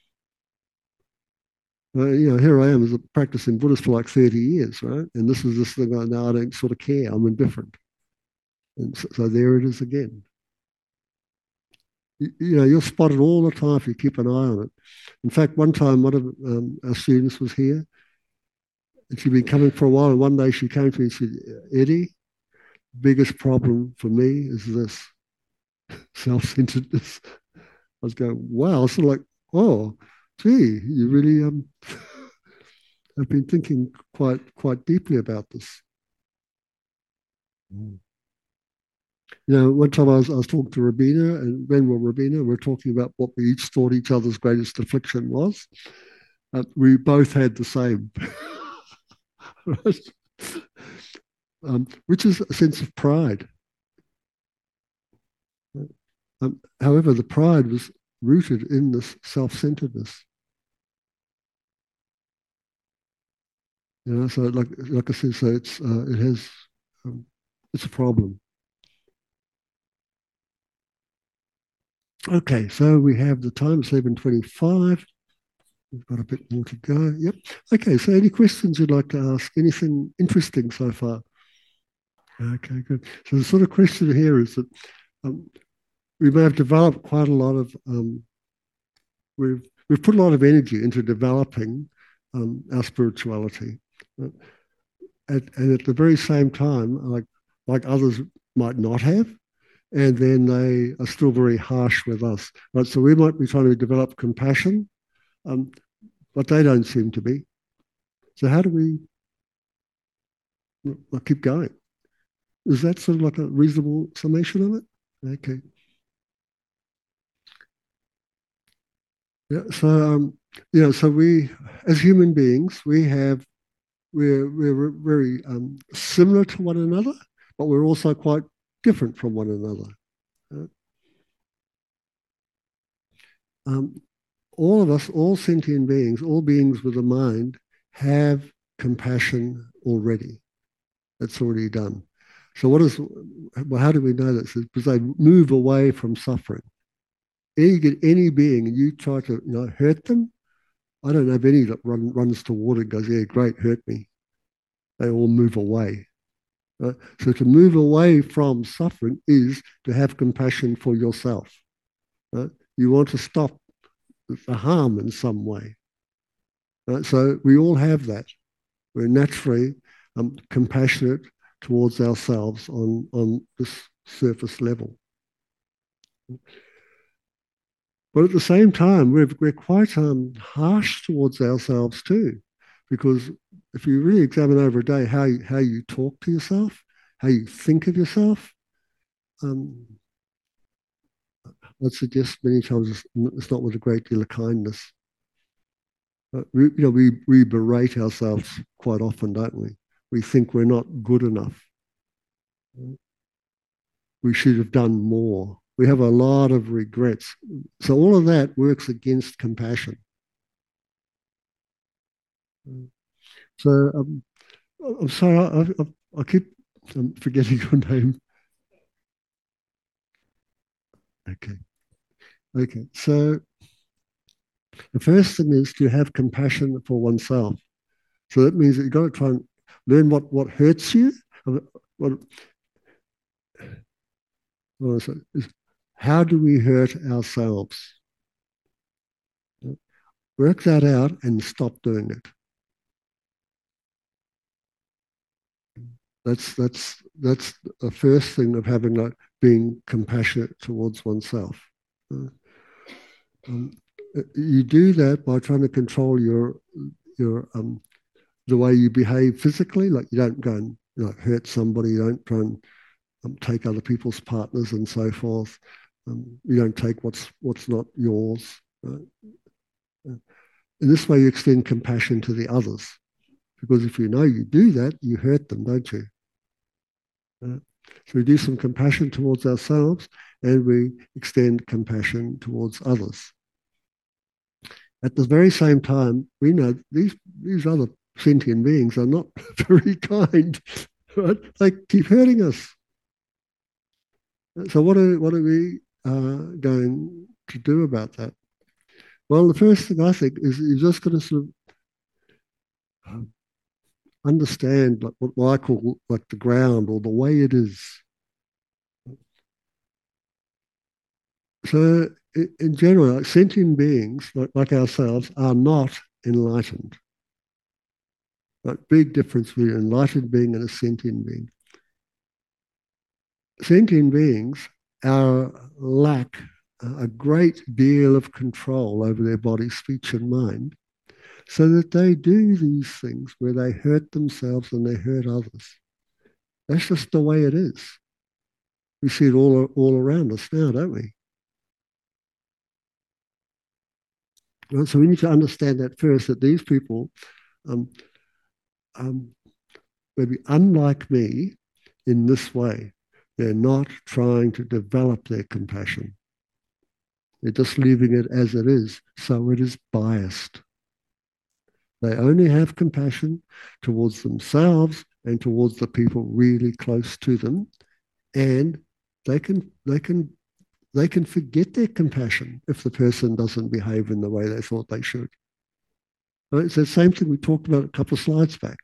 You know, here I am as a practicing Buddhist for like 30 years, right? And this is this thing I now I don't sort of care. I'm indifferent. And so there it is again. You know, you're spotted all the time if you keep an eye on it. In fact, one time one of our students was here, and she'd been coming for a while, and one day she came to me and said, Eddie, biggest problem for me is this self-centeredness. I was going, wow, sort of like, oh, gee, you really have been thinking quite deeply about this. Mm. You know, one time I was talking to Robina, and when Robina, we were talking about what we each thought each other's greatest affliction was. We both had the same, right? Which is a sense of pride. However, the pride was rooted in this self-centeredness. You know, so like I said, so it has it's a problem. Okay, so we have the time 7:25. We've got a bit more to go. Yep. Okay, so any questions you'd like to ask? Anything interesting so far? Okay, good. So the sort of question here is that um, we may have developed quite a lot of we've put a lot of energy into developing our spirituality, uh, and at the very same time, like others might not have, and then they are still very harsh with us. Right, so we might be trying to develop compassion, um, but they don't seem to be. So how do we keep going? Is that sort of like a reasonable summation of it? Okay. Yeah. So so we, as human beings, we're very similar to one another, but we're also quite different from one another. Uh, Um, all of us, all sentient beings, all beings with a mind, have compassion already. That's already done. So well, how do we know that? Because they move away from suffering. Any being, and you try to hurt them. I don't know of any that runs toward it and goes, yeah, great, hurt me. They all move away. Right? So to move away from suffering is to have compassion for yourself. Right? You want to stop the harm in some way. Right? So we all have that. We're naturally compassionate towards ourselves on this surface level. But at the same time, we're quite harsh towards ourselves too, because if you really examine over a day how you talk to yourself, how you think of yourself, um, I'd suggest many times it's not with a great deal of kindness. We berate ourselves quite often, don't we? We think we're not good enough. We should have done more. We have a lot of regrets. So all of that works against compassion. So I'm sorry, I keep forgetting your name. Okay. Okay. So the first thing is to have compassion for oneself. So that means that you've got to try and learn what hurts you. What, how do we hurt ourselves? Work that out and stop doing it. That's the first thing of having like being compassionate towards oneself. Uh, um, you do that by trying to control your the way you behave physically. Like you don't go and hurt somebody. You don't try and take other people's partners and so forth. You don't take what's not yours. Right? In this way, you extend compassion to the others, because if you know you do that, you hurt them, don't you? So we do some compassion towards ourselves, and we extend compassion towards others. At the very same time, we know these other sentient beings are not very kind, right? They keep hurting us. So what are we going to do about that? Well, the first thing I think is you've just got to sort of understand like what I call like the ground or the way it is. So in general, like sentient beings like ourselves are not enlightened. Like big difference between an enlightened being and a sentient being. Sentient beings lack a great deal of control over their body, speech, and mind, so that they do these things where they hurt themselves and they hurt others. That's just the way it is. We see it all around us now, don't we? Right? So we need to understand that first, that these people, um, maybe unlike me in this way, they're not trying to develop their compassion. They're just leaving it as it is, so it is biased. They only have compassion towards themselves and towards the people really close to them, and they can forget their compassion if the person doesn't behave in the way they thought they should. Right? It's the same thing we talked about a couple of slides back.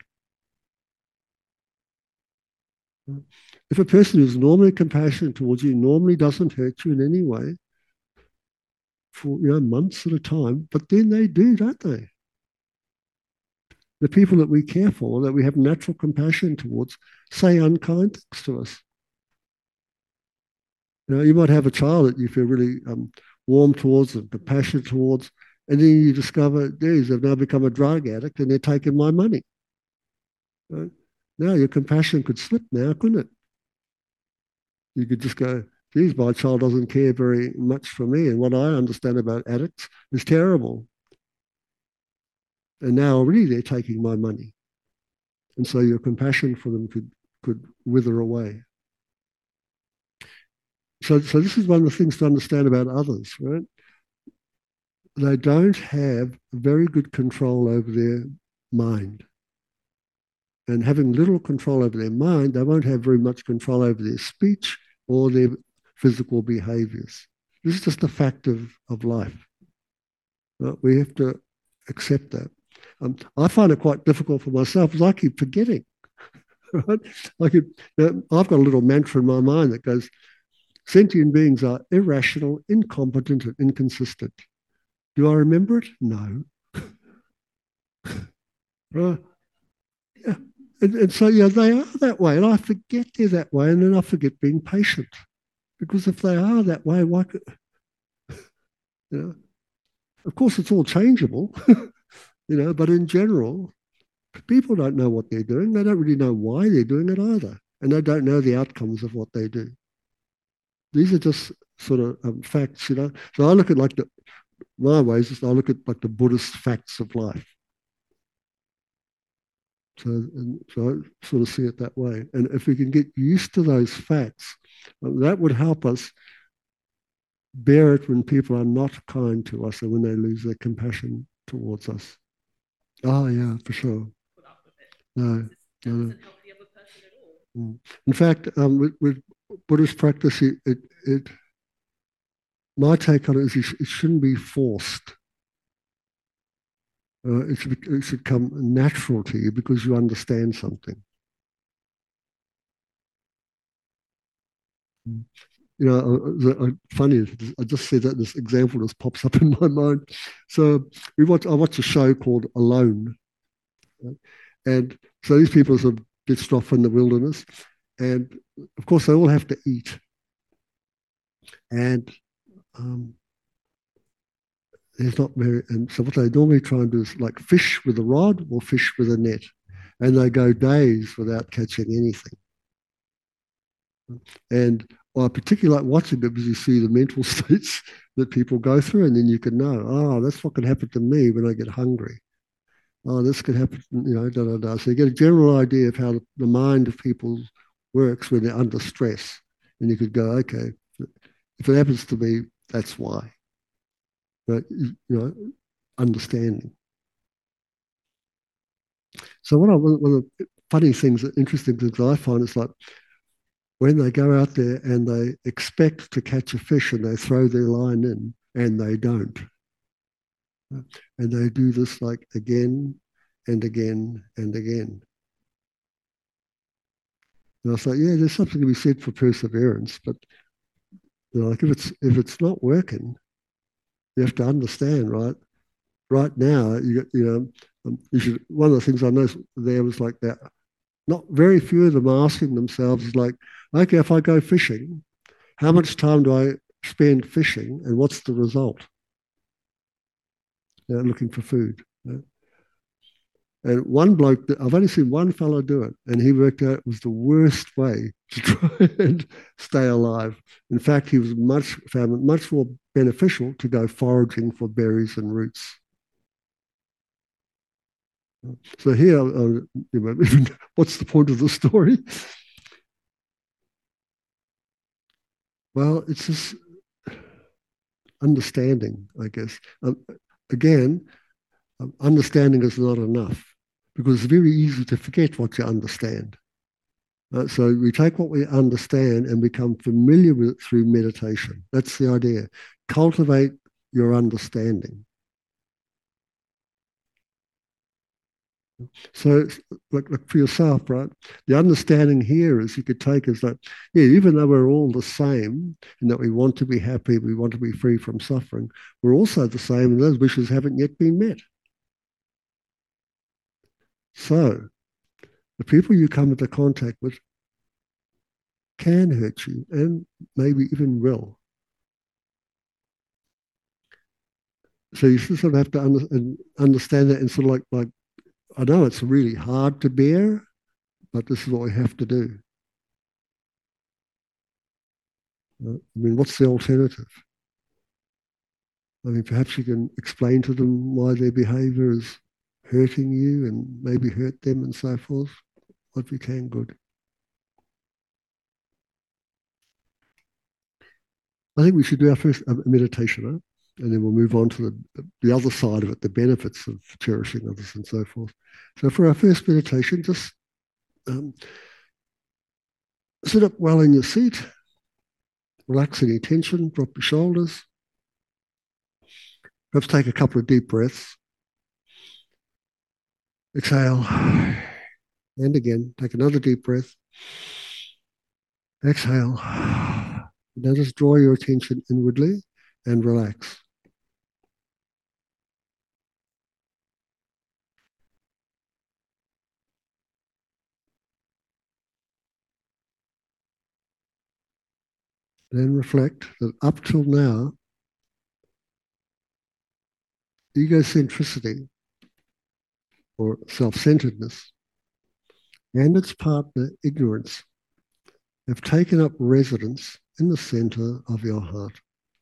If a person who's normally compassionate towards you normally doesn't hurt you in any way for months at a time, but then they do, don't they? The people that we care for, that we have natural compassion towards, say unkind things to us. You might have a child that you feel really warm towards and compassionate towards, and then you discover, geez, they've now become a drug addict and they're taking my money. Right? Now your compassion could slip now, couldn't it? You could just go, geez, my child doesn't care very much for me, and what I understand about addicts is terrible. And now already they're taking my money. And so your compassion for them could wither away. So this is one of the things to understand about others, right? They don't have very good control over their mind. And having little control over their mind, they won't have very much control over their speech or their physical behaviors. This is just a fact of life. We have to accept that. I find it quite difficult for myself because I keep forgetting. Right? I've got a little mantra in my mind that goes, sentient beings are irrational, incompetent, and inconsistent. Do I remember it? No. Right? Yeah. And so, they are that way. And I forget they're that way. And then I forget being patient. Because if they are that way, why could, of course, it's all changeable, but in general, people don't know what they're doing. They don't really know why they're doing it either. And they don't know the outcomes of what they do. These are just sort of facts, So I look at my ways is I look at like the Buddhist facts of life. So I sort of see it that way. And if we can get used to those facts, that would help us bear it when people are not kind to us and when they lose their compassion towards us. Oh, yeah, for sure. No, no. In fact, with Buddhist practice, my take on it is it shouldn't be forced. It should come natural to you because you understand something. Funny, I just said that this example just pops up in my mind. So I watch a show called Alone. Right? And so these people are sort of ditched off in the wilderness. And of course, they all have to eat. And there's not very, and so what they normally try and do is like fish with a rod or fish with a net. And they go days without catching anything. And I particularly like watching it because you see the mental states that people go through, and then you can know, oh, that's what can happen to me when I get hungry. Oh, this could happen, da da da. So you get a general idea of how the mind of people works when they're under stress, and you could go, okay, if it happens to me, that's why. But understanding. So one of the funny things, interesting things I find is like when they go out there and they expect to catch a fish and they throw their line in and they don't. And they do this like again and again and again. And I was like, yeah, there's something to be said for perseverance, but like if it's not working, you have to understand, right? Right now, you should. One of the things I noticed there was like that. Not very few of them asking themselves is like, okay, if I go fishing, how much time do I spend fishing, and what's the result? Looking for food. And one bloke, I've only seen one fellow do it, and he worked out it was the worst way to try and stay alive. In fact, he found it much more beneficial to go foraging for berries and roots. So here, what's the point of the story? Well, it's just understanding, I guess. Again, understanding is not enough because it's very easy to forget what you understand. So we take what we understand and become familiar with it through meditation. That's the idea. Cultivate your understanding. So, like for yourself, right? The understanding here is you could take as like, yeah, even though we're all the same in that we want to be happy, we want to be free from suffering, we're also the same, and those wishes haven't yet been met. So, the people you come into contact with can hurt you and maybe even will. So you sort of have to understand that and sort of like I know it's really hard to bear, but this is what we have to do. I mean, what's the alternative? I mean, perhaps you can explain to them why their behavior is hurting you and maybe hurt them and so forth. What you can, good. I think we should do our first meditation, huh? And then we'll move on to the other side of it, the benefits of cherishing others and so forth. So for our first meditation, just um, sit up well in your seat, relax any tension, drop your shoulders. Perhaps take a couple of deep breaths. Exhale. And again, take another deep breath. Exhale. Now just draw your attention inwardly and relax. Then reflect that up till now, egocentricity or self-centeredness and its partner, ignorance, have taken up residence in the center of your heart.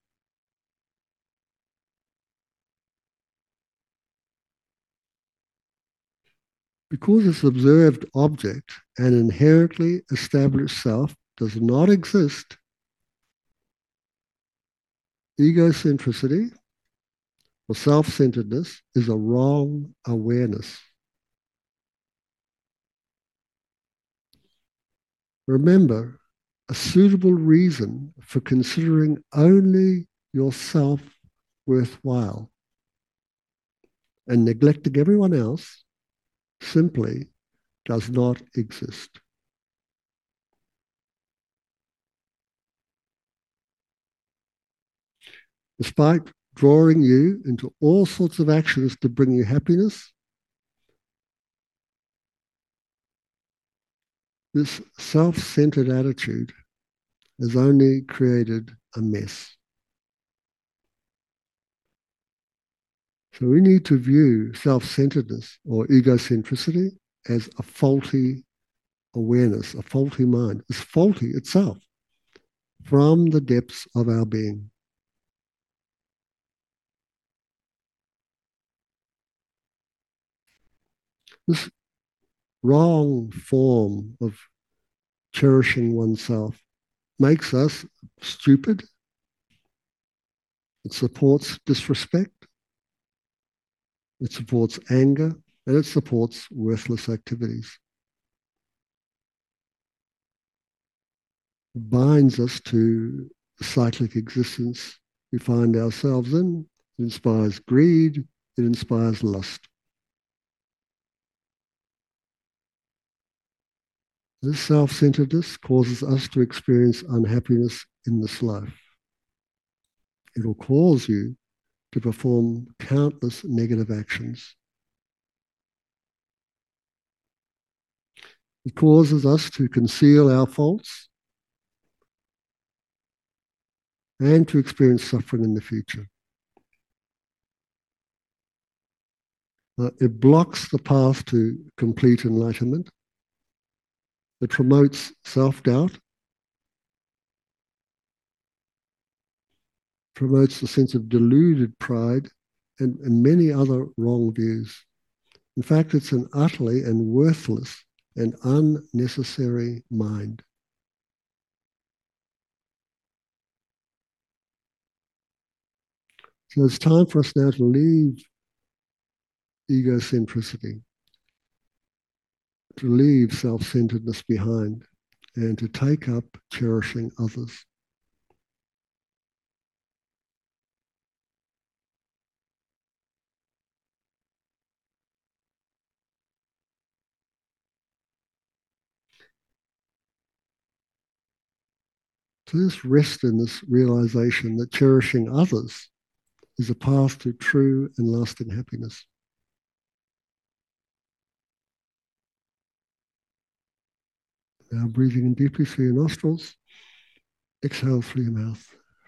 Because this observed object, an inherently established self, does not exist, egocentricity or self-centeredness is a wrong awareness. Remember, a suitable reason for considering only yourself worthwhile and neglecting everyone else simply does not exist. Despite drawing you into all sorts of actions to bring you happiness, this self-centered attitude has only created a mess. So we need to view self-centeredness or egocentricity as a faulty awareness, a faulty mind. It's faulty itself from the depths of our being. This wrong form of cherishing oneself makes us stupid. It supports disrespect. It supports anger. And it supports worthless activities. It binds us to the cyclic existence we find ourselves in. It inspires greed. It inspires lust. This self-centeredness causes us to experience unhappiness in this life. It will cause you to perform countless negative actions. It causes us to conceal our faults and to experience suffering in the future. It blocks the path to complete enlightenment. It promotes self-doubt, promotes the sense of deluded pride, and many other wrong views. In fact, it's an utterly and worthless and unnecessary mind. So it's time for us now to leave egocentricity, to leave self-centeredness behind, and to take up cherishing others. To just rest in this realization that cherishing others is a path to true and lasting happiness. Now breathing in deeply through your nostrils, exhale through your mouth.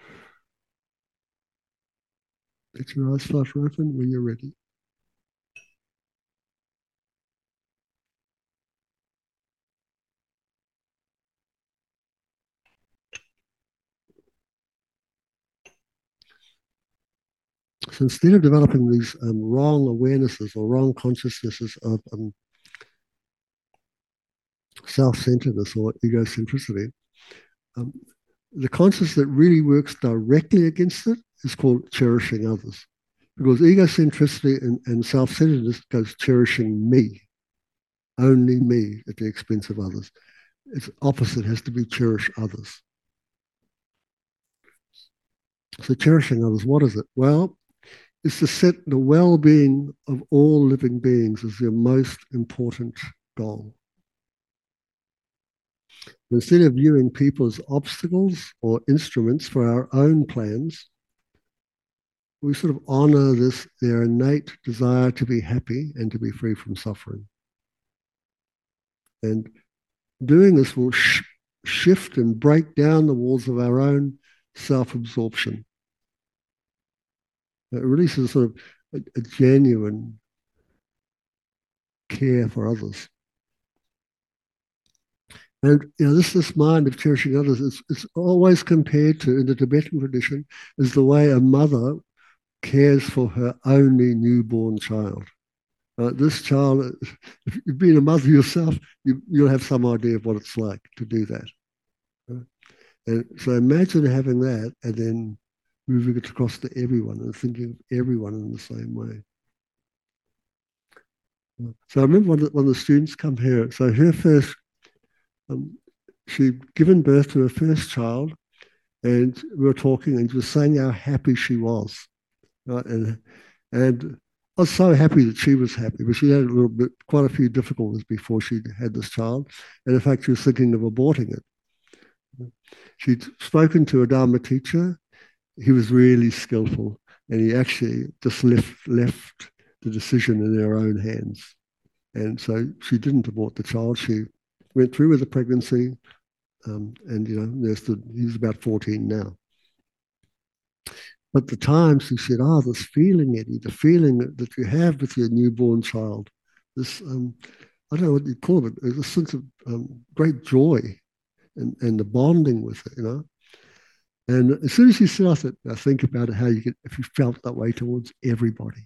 Let your eyes flutter open when you're ready. So instead of developing these wrong awarenesses or wrong consciousnesses of self-centeredness or egocentricity, um, the consciousness that really works directly against it is called cherishing others. Because egocentricity and self-centeredness goes cherishing me, only me at the expense of others. Its opposite has to be cherish others. So cherishing others, what is it? Well, it's to set the well-being of all living beings as your most important goal. Instead of viewing people as obstacles or instruments for our own plans, we sort of honor their innate desire to be happy and to be free from suffering. And doing this will shift and break down the walls of our own self-absorption. It releases sort of a genuine care for others. And this mind of cherishing others, it's always compared to, in the Tibetan tradition, as the way a mother cares for her only newborn child. This child, if you've been a mother yourself, you'll have some idea of what it's like to do that. And so imagine having that and then moving it across to everyone and thinking of everyone in the same way. So I remember one of the students come here. So her first, she'd given birth to her first child, and we were talking, and she was saying how happy she was, right? And I was so happy that she was happy, but she had quite a few difficulties before she had this child, and in fact, she was thinking of aborting it. She'd spoken to a Dharma teacher. He was really skillful, and he actually just left the decision in her own hands. And so she didn't abort the child. She went through with the pregnancy, and he's about 14 now. But the times she said, this feeling, Eddie, the feeling that you have with your newborn child, this, I don't know what you call it, a sense of great joy and the bonding with it, And as soon as you sit off it, now think about it, how you get, if you felt that way towards everybody,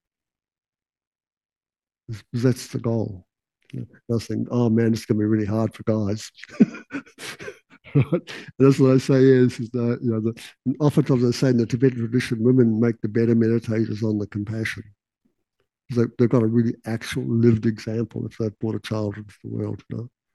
because that's the goal. I was thinking, oh man, it's going to be really hard for guys. Right? And that's what I say is that, oftentimes I say in the Tibetan tradition, women make the better meditators on the compassion. They've got a really actual lived example if they've brought a child into the world.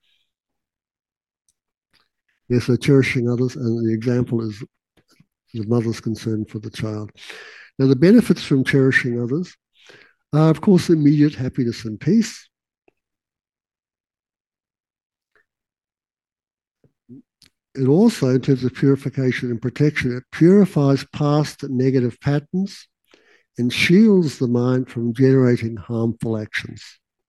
Yeah, so cherishing others, and the example is the mother's concern for the child. Now, the benefits from cherishing others are, of course, immediate happiness and peace. It also, in terms of purification and protection, it purifies past negative patterns and shields the mind from generating harmful actions,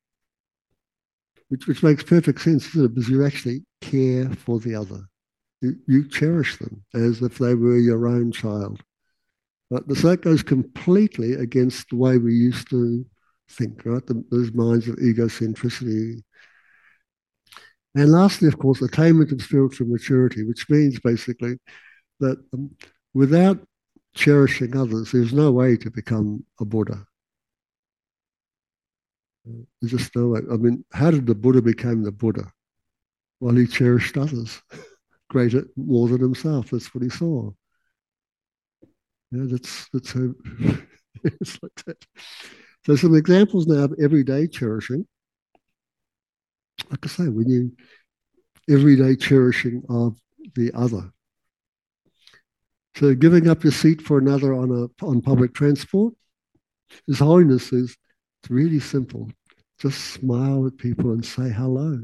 which makes perfect sense, isn't it? Because you actually care for the other. You cherish them as if they were your own child. But so that goes completely against the way we used to think, right? Those minds of egocentricity. And lastly, of course, attainment of spiritual maturity, which means basically that without cherishing others, there's no way to become a Buddha. There's just no way. I mean, how did the Buddha become the Buddha? Well, he cherished others greater more than himself. That's what he saw. Yeah, that's how it's like that. So some examples now of everyday cherishing. Like I say, when you everyday cherishing of the other. So giving up your seat for another on public transport. His Holiness says it's really simple. Just smile at people and say hello.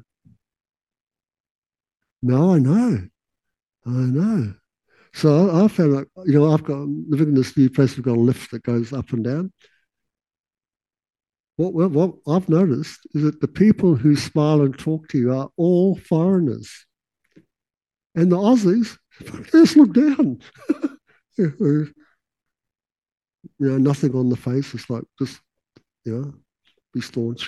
No, I know. I know. So I found like, I've got living in this new place, we've got a lift that goes up and down. What I've noticed is that the people who smile and talk to you are all foreigners. And the Aussies, just look down. Nothing on the face. It's like, just, be staunch.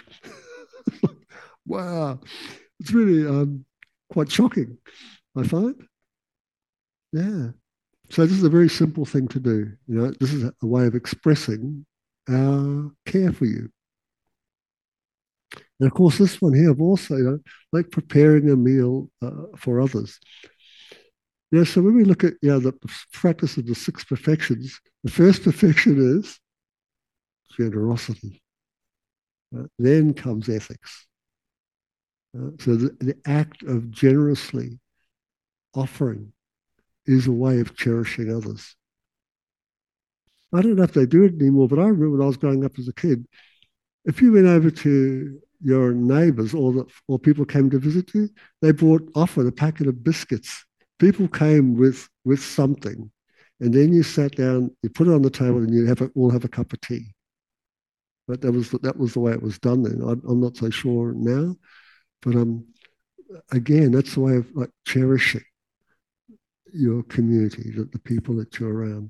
Wow. It's really quite shocking, I find. Yeah. So this is a very simple thing to do. This is a way of expressing our care for you. And of course, this one here, I've also, like preparing a meal for others. So when we look at, the practice of the six perfections, the first perfection is generosity. Then comes ethics. So the act of generously offering is a way of cherishing others. I don't know if they do it anymore, but I remember when I was growing up as a kid, if you went over to your neighbors or people came to visit you, they brought often a packet of biscuits. People came with something, and then you sat down, you put it on the table, and you all have a cup of tea. But that was the way it was done then. I'm not so sure now, but again, that's the way of like cherishing your community, the people that you're around.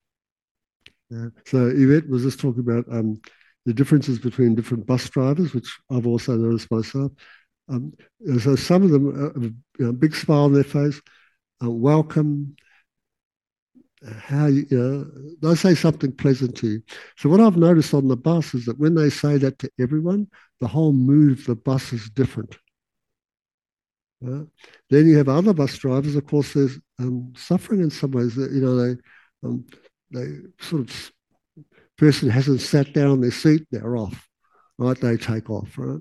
So Yvette was just talking about the differences between different bus drivers, which I've also noticed myself. Um, so some of them have a big smile on their face, welcome, how they'll say something pleasant to you. So what I've noticed on the bus is that when they say that to everyone, the whole mood of the bus is different. Then you have other bus drivers. Of course, there's suffering in some ways. That they sort of person hasn't sat down on their seat, they're off. Right, they take off. Right.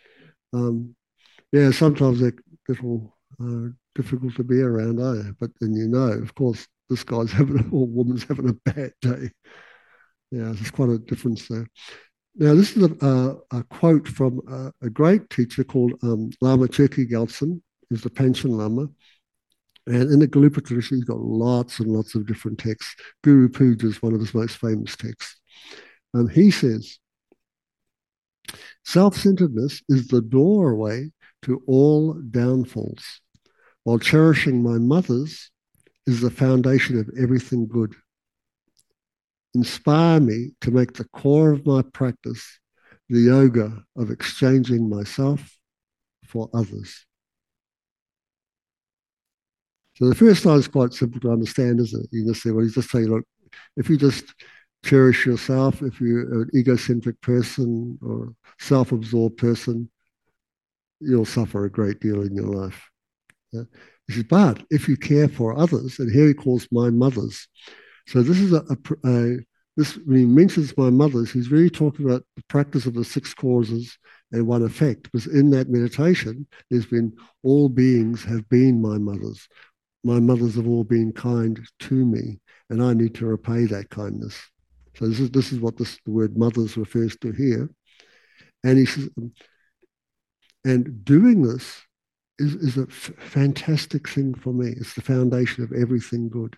Sometimes they're a little difficult to be around, but then of course, this guy's having or woman's having a bad day. Yeah, there's quite a difference there. Now, this is a quote from a great teacher called Lama Cherki Gyaltsen, who's the Panchen Lama. And in the Gelugpa tradition, he's got lots and lots of different texts. Guru Puja is one of his most famous texts. He says, self-centeredness is the doorway to all downfalls, while cherishing my mothers is the foundation of everything good. Inspire me to make the core of my practice the yoga of exchanging myself for others. So the first time is quite simple to understand, isn't it? You just say, well, he's just saying, look, if you just cherish yourself, if you're an egocentric person or self-absorbed person, you'll suffer a great deal in your life. Yeah? He says, but if you care for others, and here he calls my mothers. So this is this when he mentions my mothers, he's really talking about the practice of the six causes and one effect. Because in that meditation, there's been all beings have been my mothers. My mothers have all been kind to me, and I need to repay that kindness. So this is what the word mothers refers to here. And he says, and doing this is a fantastic thing for me. It's the foundation of everything good.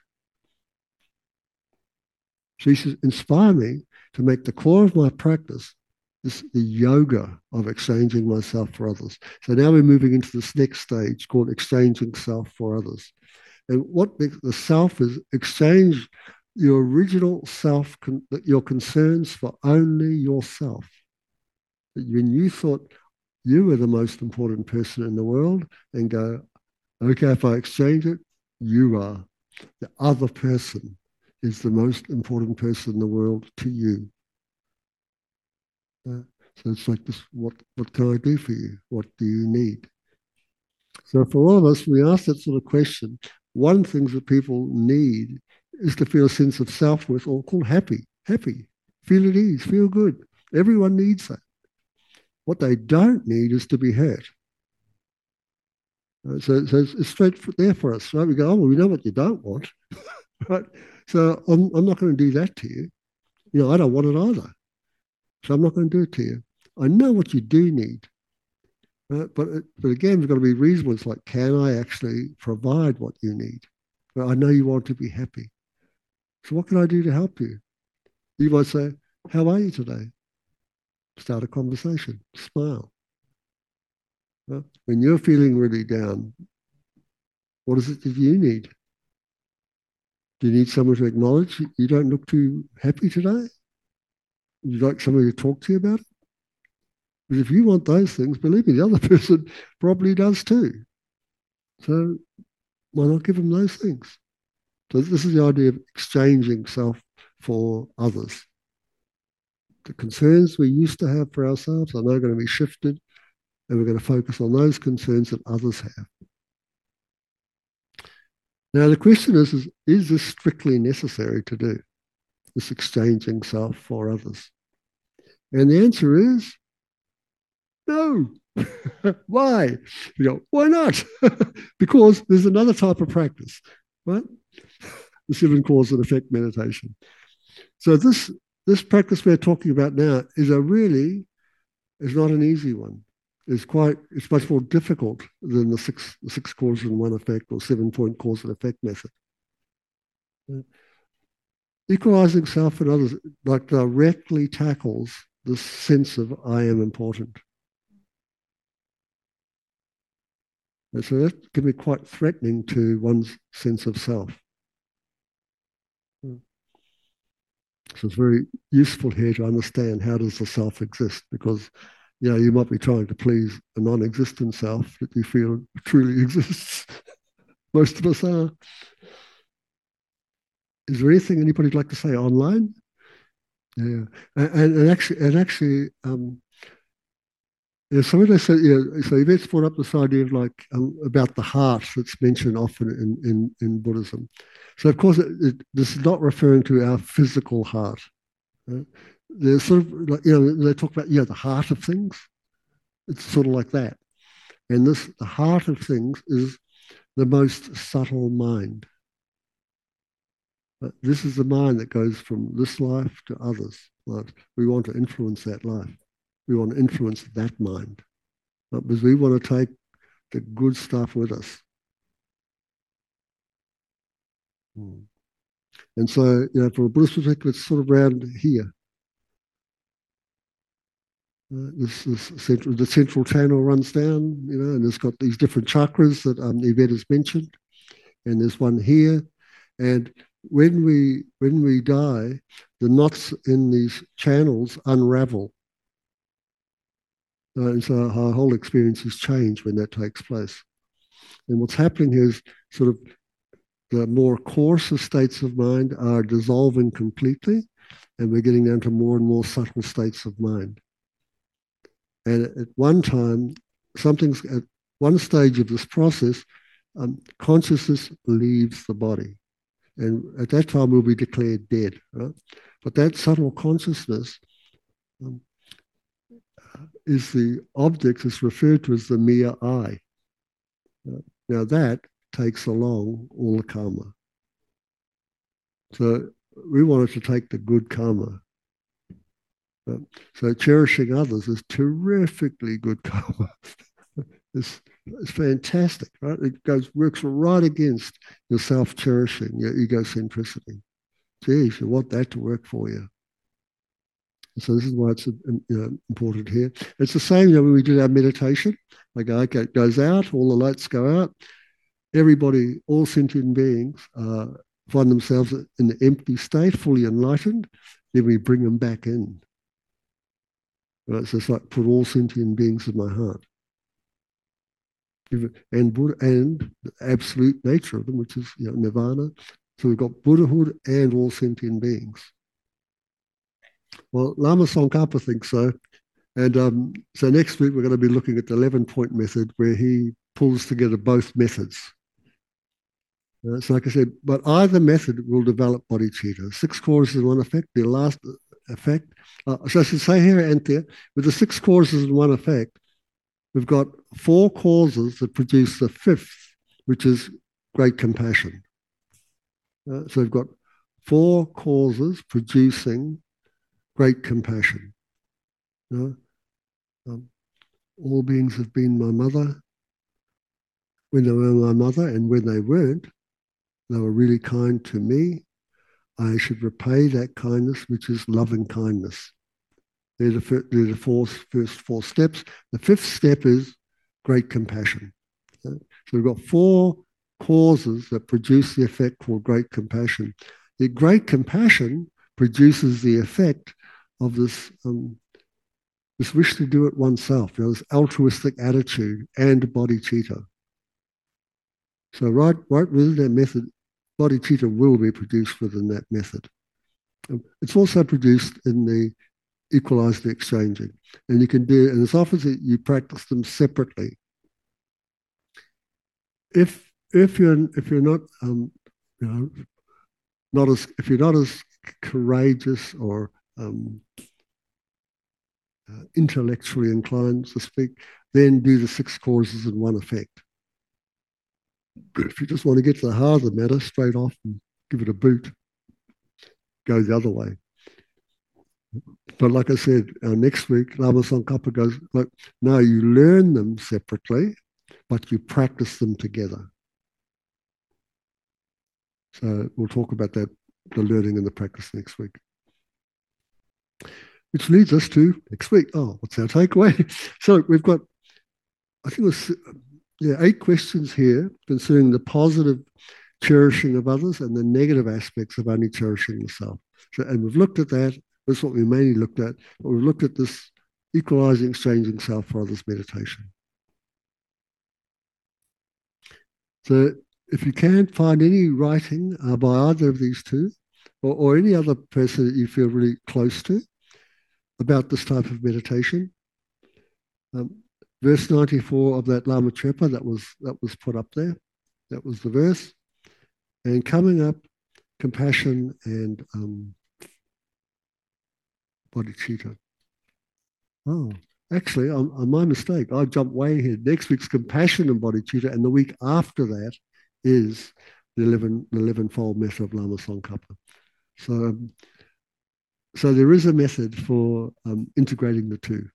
So he says, inspire me to make the core of my practice the yoga of exchanging myself for others. So now we're moving into this next stage called exchanging self for others. And what the self is, exchange your original self, your concerns for only yourself. When you thought you were the most important person in the world, and go, okay, if I exchange it, you are. The other person is the most important person in the world to you. So it's like this, what can I do for you? What do you need? So for all of us, we ask that sort of question. One thing that people need is to feel a sense of self-worth, or called happy, happy, feel at ease, feel good. Everyone needs that. What they don't need is to be hurt. So it's straight there for us, right? We go, oh, well, we know what you don't want, right? So I'm not going to do that to you. You know, I don't want it either. So I'm not going to do it to you. I know what you do need. But again, we've got to be reasonable. It's like, can I actually provide what you need? Well, I know you want to be happy. So what can I do to help you? You might say, how are you today? Start a conversation. Smile. When you're feeling really down, what is it that you need? Do you need someone to acknowledge you don't look too happy today? Would you like somebody to talk to you about it? Because if you want those things, believe me, the other person probably does too. So why not give them those things? So this is the idea of exchanging self for others. The concerns we used to have for ourselves are now going to be shifted, and we're going to focus on those concerns that others have. Now, the question is this strictly necessary to do, this exchanging self for others? And the answer is no. Why? You go, why not? Because there's another type of practice, right? The seven cause and effect meditation. So this practice we're talking about now is not an easy one. It's much more difficult than the six cause and one effect, or 7-point cause and effect method. Equalizing self and others like directly tackles this sense of I am important. And so that can be quite threatening to one's sense of self. So it's very useful here to understand, how does the self exist? Because you might be trying to please a non-existent self that you feel truly exists. Most of us are. Is there anything anybody'd like to say online? Yeah, and actually, somebody they said, so Yvette's brought up this idea of about the heart that's mentioned often in Buddhism. So of course, this is not referring to our physical heart. There's sort of they talk about the heart of things. It's sort of like that, and the heart of things is the most subtle mind. This is the mind that goes from this life to others. Right? We want to influence that life. We want to influence that mind, right? Because we want to take the good stuff with us. And so, from a Buddhist perspective, it's sort of around here. The central channel runs down, and it's got these different chakras that Yvette has mentioned, and there's one here. And when we die, the knots in these channels unravel. And so our whole experience is changed when that takes place. And what's happening here is sort of the more coarser states of mind are dissolving completely, and we're getting down to more and more subtle states of mind. And at one time, something's at one stage of this process, consciousness leaves the body. And at that time, we'll be declared dead. Right? But that subtle consciousness um, is the object is referred to as the mere I. Now that takes along all the karma. So we wanted to take the good karma. So cherishing others is terrifically good karma. it's fantastic, right? It works right against your self-cherishing, your egocentricity. Geez, you want that to work for you. So this is why it's important here. It's the same when we did our meditation. Like, okay, it goes out, all the lights go out. Everybody, all sentient beings find themselves in the empty state, fully enlightened. Then we bring them back in. Right? So it's like put all sentient beings in my heart. And Buddha and the absolute nature of them, which is nirvana. So we've got Buddhahood and all sentient beings. Well, Lama Tsongkhapa thinks so. And so next week we're going to be looking at the 11-point method where he pulls together both methods. So like I said, but either method will develop bodhicitta. 6 causes and 1 effect, the last effect. So I should say here, Anthea, with the 6 causes and 1 effect, we've got 4 causes that produce the 5th, which is great compassion. So we've got 4 causes producing great compassion. All beings have been my mother when they were my mother, and when they weren't, they were really kind to me. I should repay that kindness, which is loving kindness. They're the first 4 steps. The 5th step is great compassion. So we've got 4 causes that produce the effect called great compassion. The great compassion produces the effect of this wish to do it oneself, this altruistic attitude and bodhicitta. So right within that method, bodhicitta will be produced within that method. It's also produced in the equalize the exchanging. And you can do, and as often as you practice them separately. If you're not if you're not as courageous or intellectually inclined to speak, then do the 6 causes and 1 effect. But if you just want to get to the heart of the matter straight off and give it a boot, go the other way. But like I said, next week, Lama Tsongkhapa goes, look, no, you learn them separately, but you practice them together. So we'll talk about that, the learning and the practice next week. Which leads us to next week. Oh, what's our takeaway? So we've got, I think it was 8 questions here concerning the positive cherishing of others and the negative aspects of only cherishing the self. So, and we've looked at that. That's what we mainly looked at. But we've looked at this equalizing, exchanging self for others meditation. So if you can't find any writing by either of these two or any other person that you feel really close to about this type of meditation, verse 94 of that Lama Trepa that was put up there, that was the verse. And coming up, compassion and bodhicitta. Oh, actually, on my mistake, I jumped way ahead. Next week's compassion and bodhicitta, and the week after that is the 11-fold method of Lama Tsongkhapa. So there is a method for integrating the two.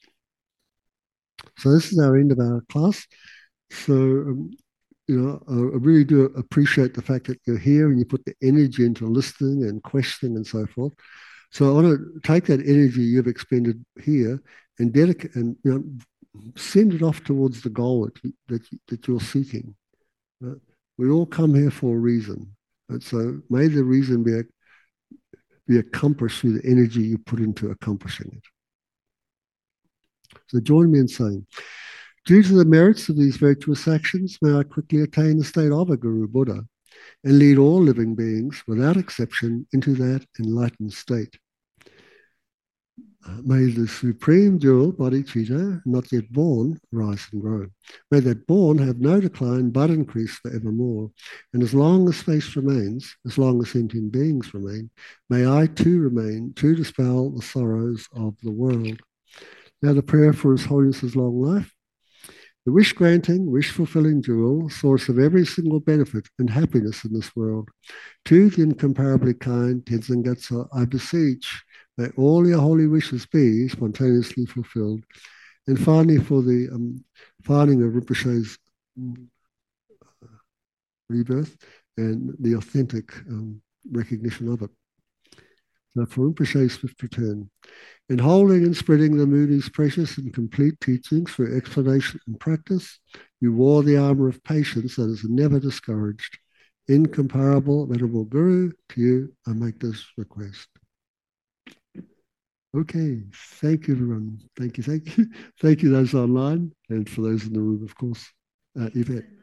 So this is our end of our class. So I really do appreciate the fact that you're here and you put the energy into listening and questioning and so forth. So I want to take that energy you've expended here and dedicate and send it off towards the goal that you're seeking. We all come here for a reason. So may the reason be accomplished through the energy you put into accomplishing it. So join me in saying, due to the merits of these virtuous actions, may I quickly attain the state of a Guru Buddha. and lead all living beings, without exception, into that enlightened state. May the supreme jewel, bodhicitta, not yet born, rise and grow. May that born have no decline but increase forevermore. And as long as space remains, as long as sentient beings remain, may I too remain to dispel the sorrows of the world. Now the prayer for His Holiness's long life. The wish-granting, wish-fulfilling jewel, source of every single benefit and happiness in this world. To the incomparably kind Tenzin Gyatso, I beseech, may all your holy wishes be spontaneously fulfilled. And finally, for the finding of Rinpoche's rebirth and the authentic recognition of it. So for Rinpoche's fifth return, in holding and spreading the Moody's precious and complete teachings through explanation and practice, you wore the armor of patience that is never discouraged. Incomparable, Venerable Guru, to you I make this request. Okay, thank you, everyone. Thank you. Thank you those online, and for those in the room, of course. Yvette.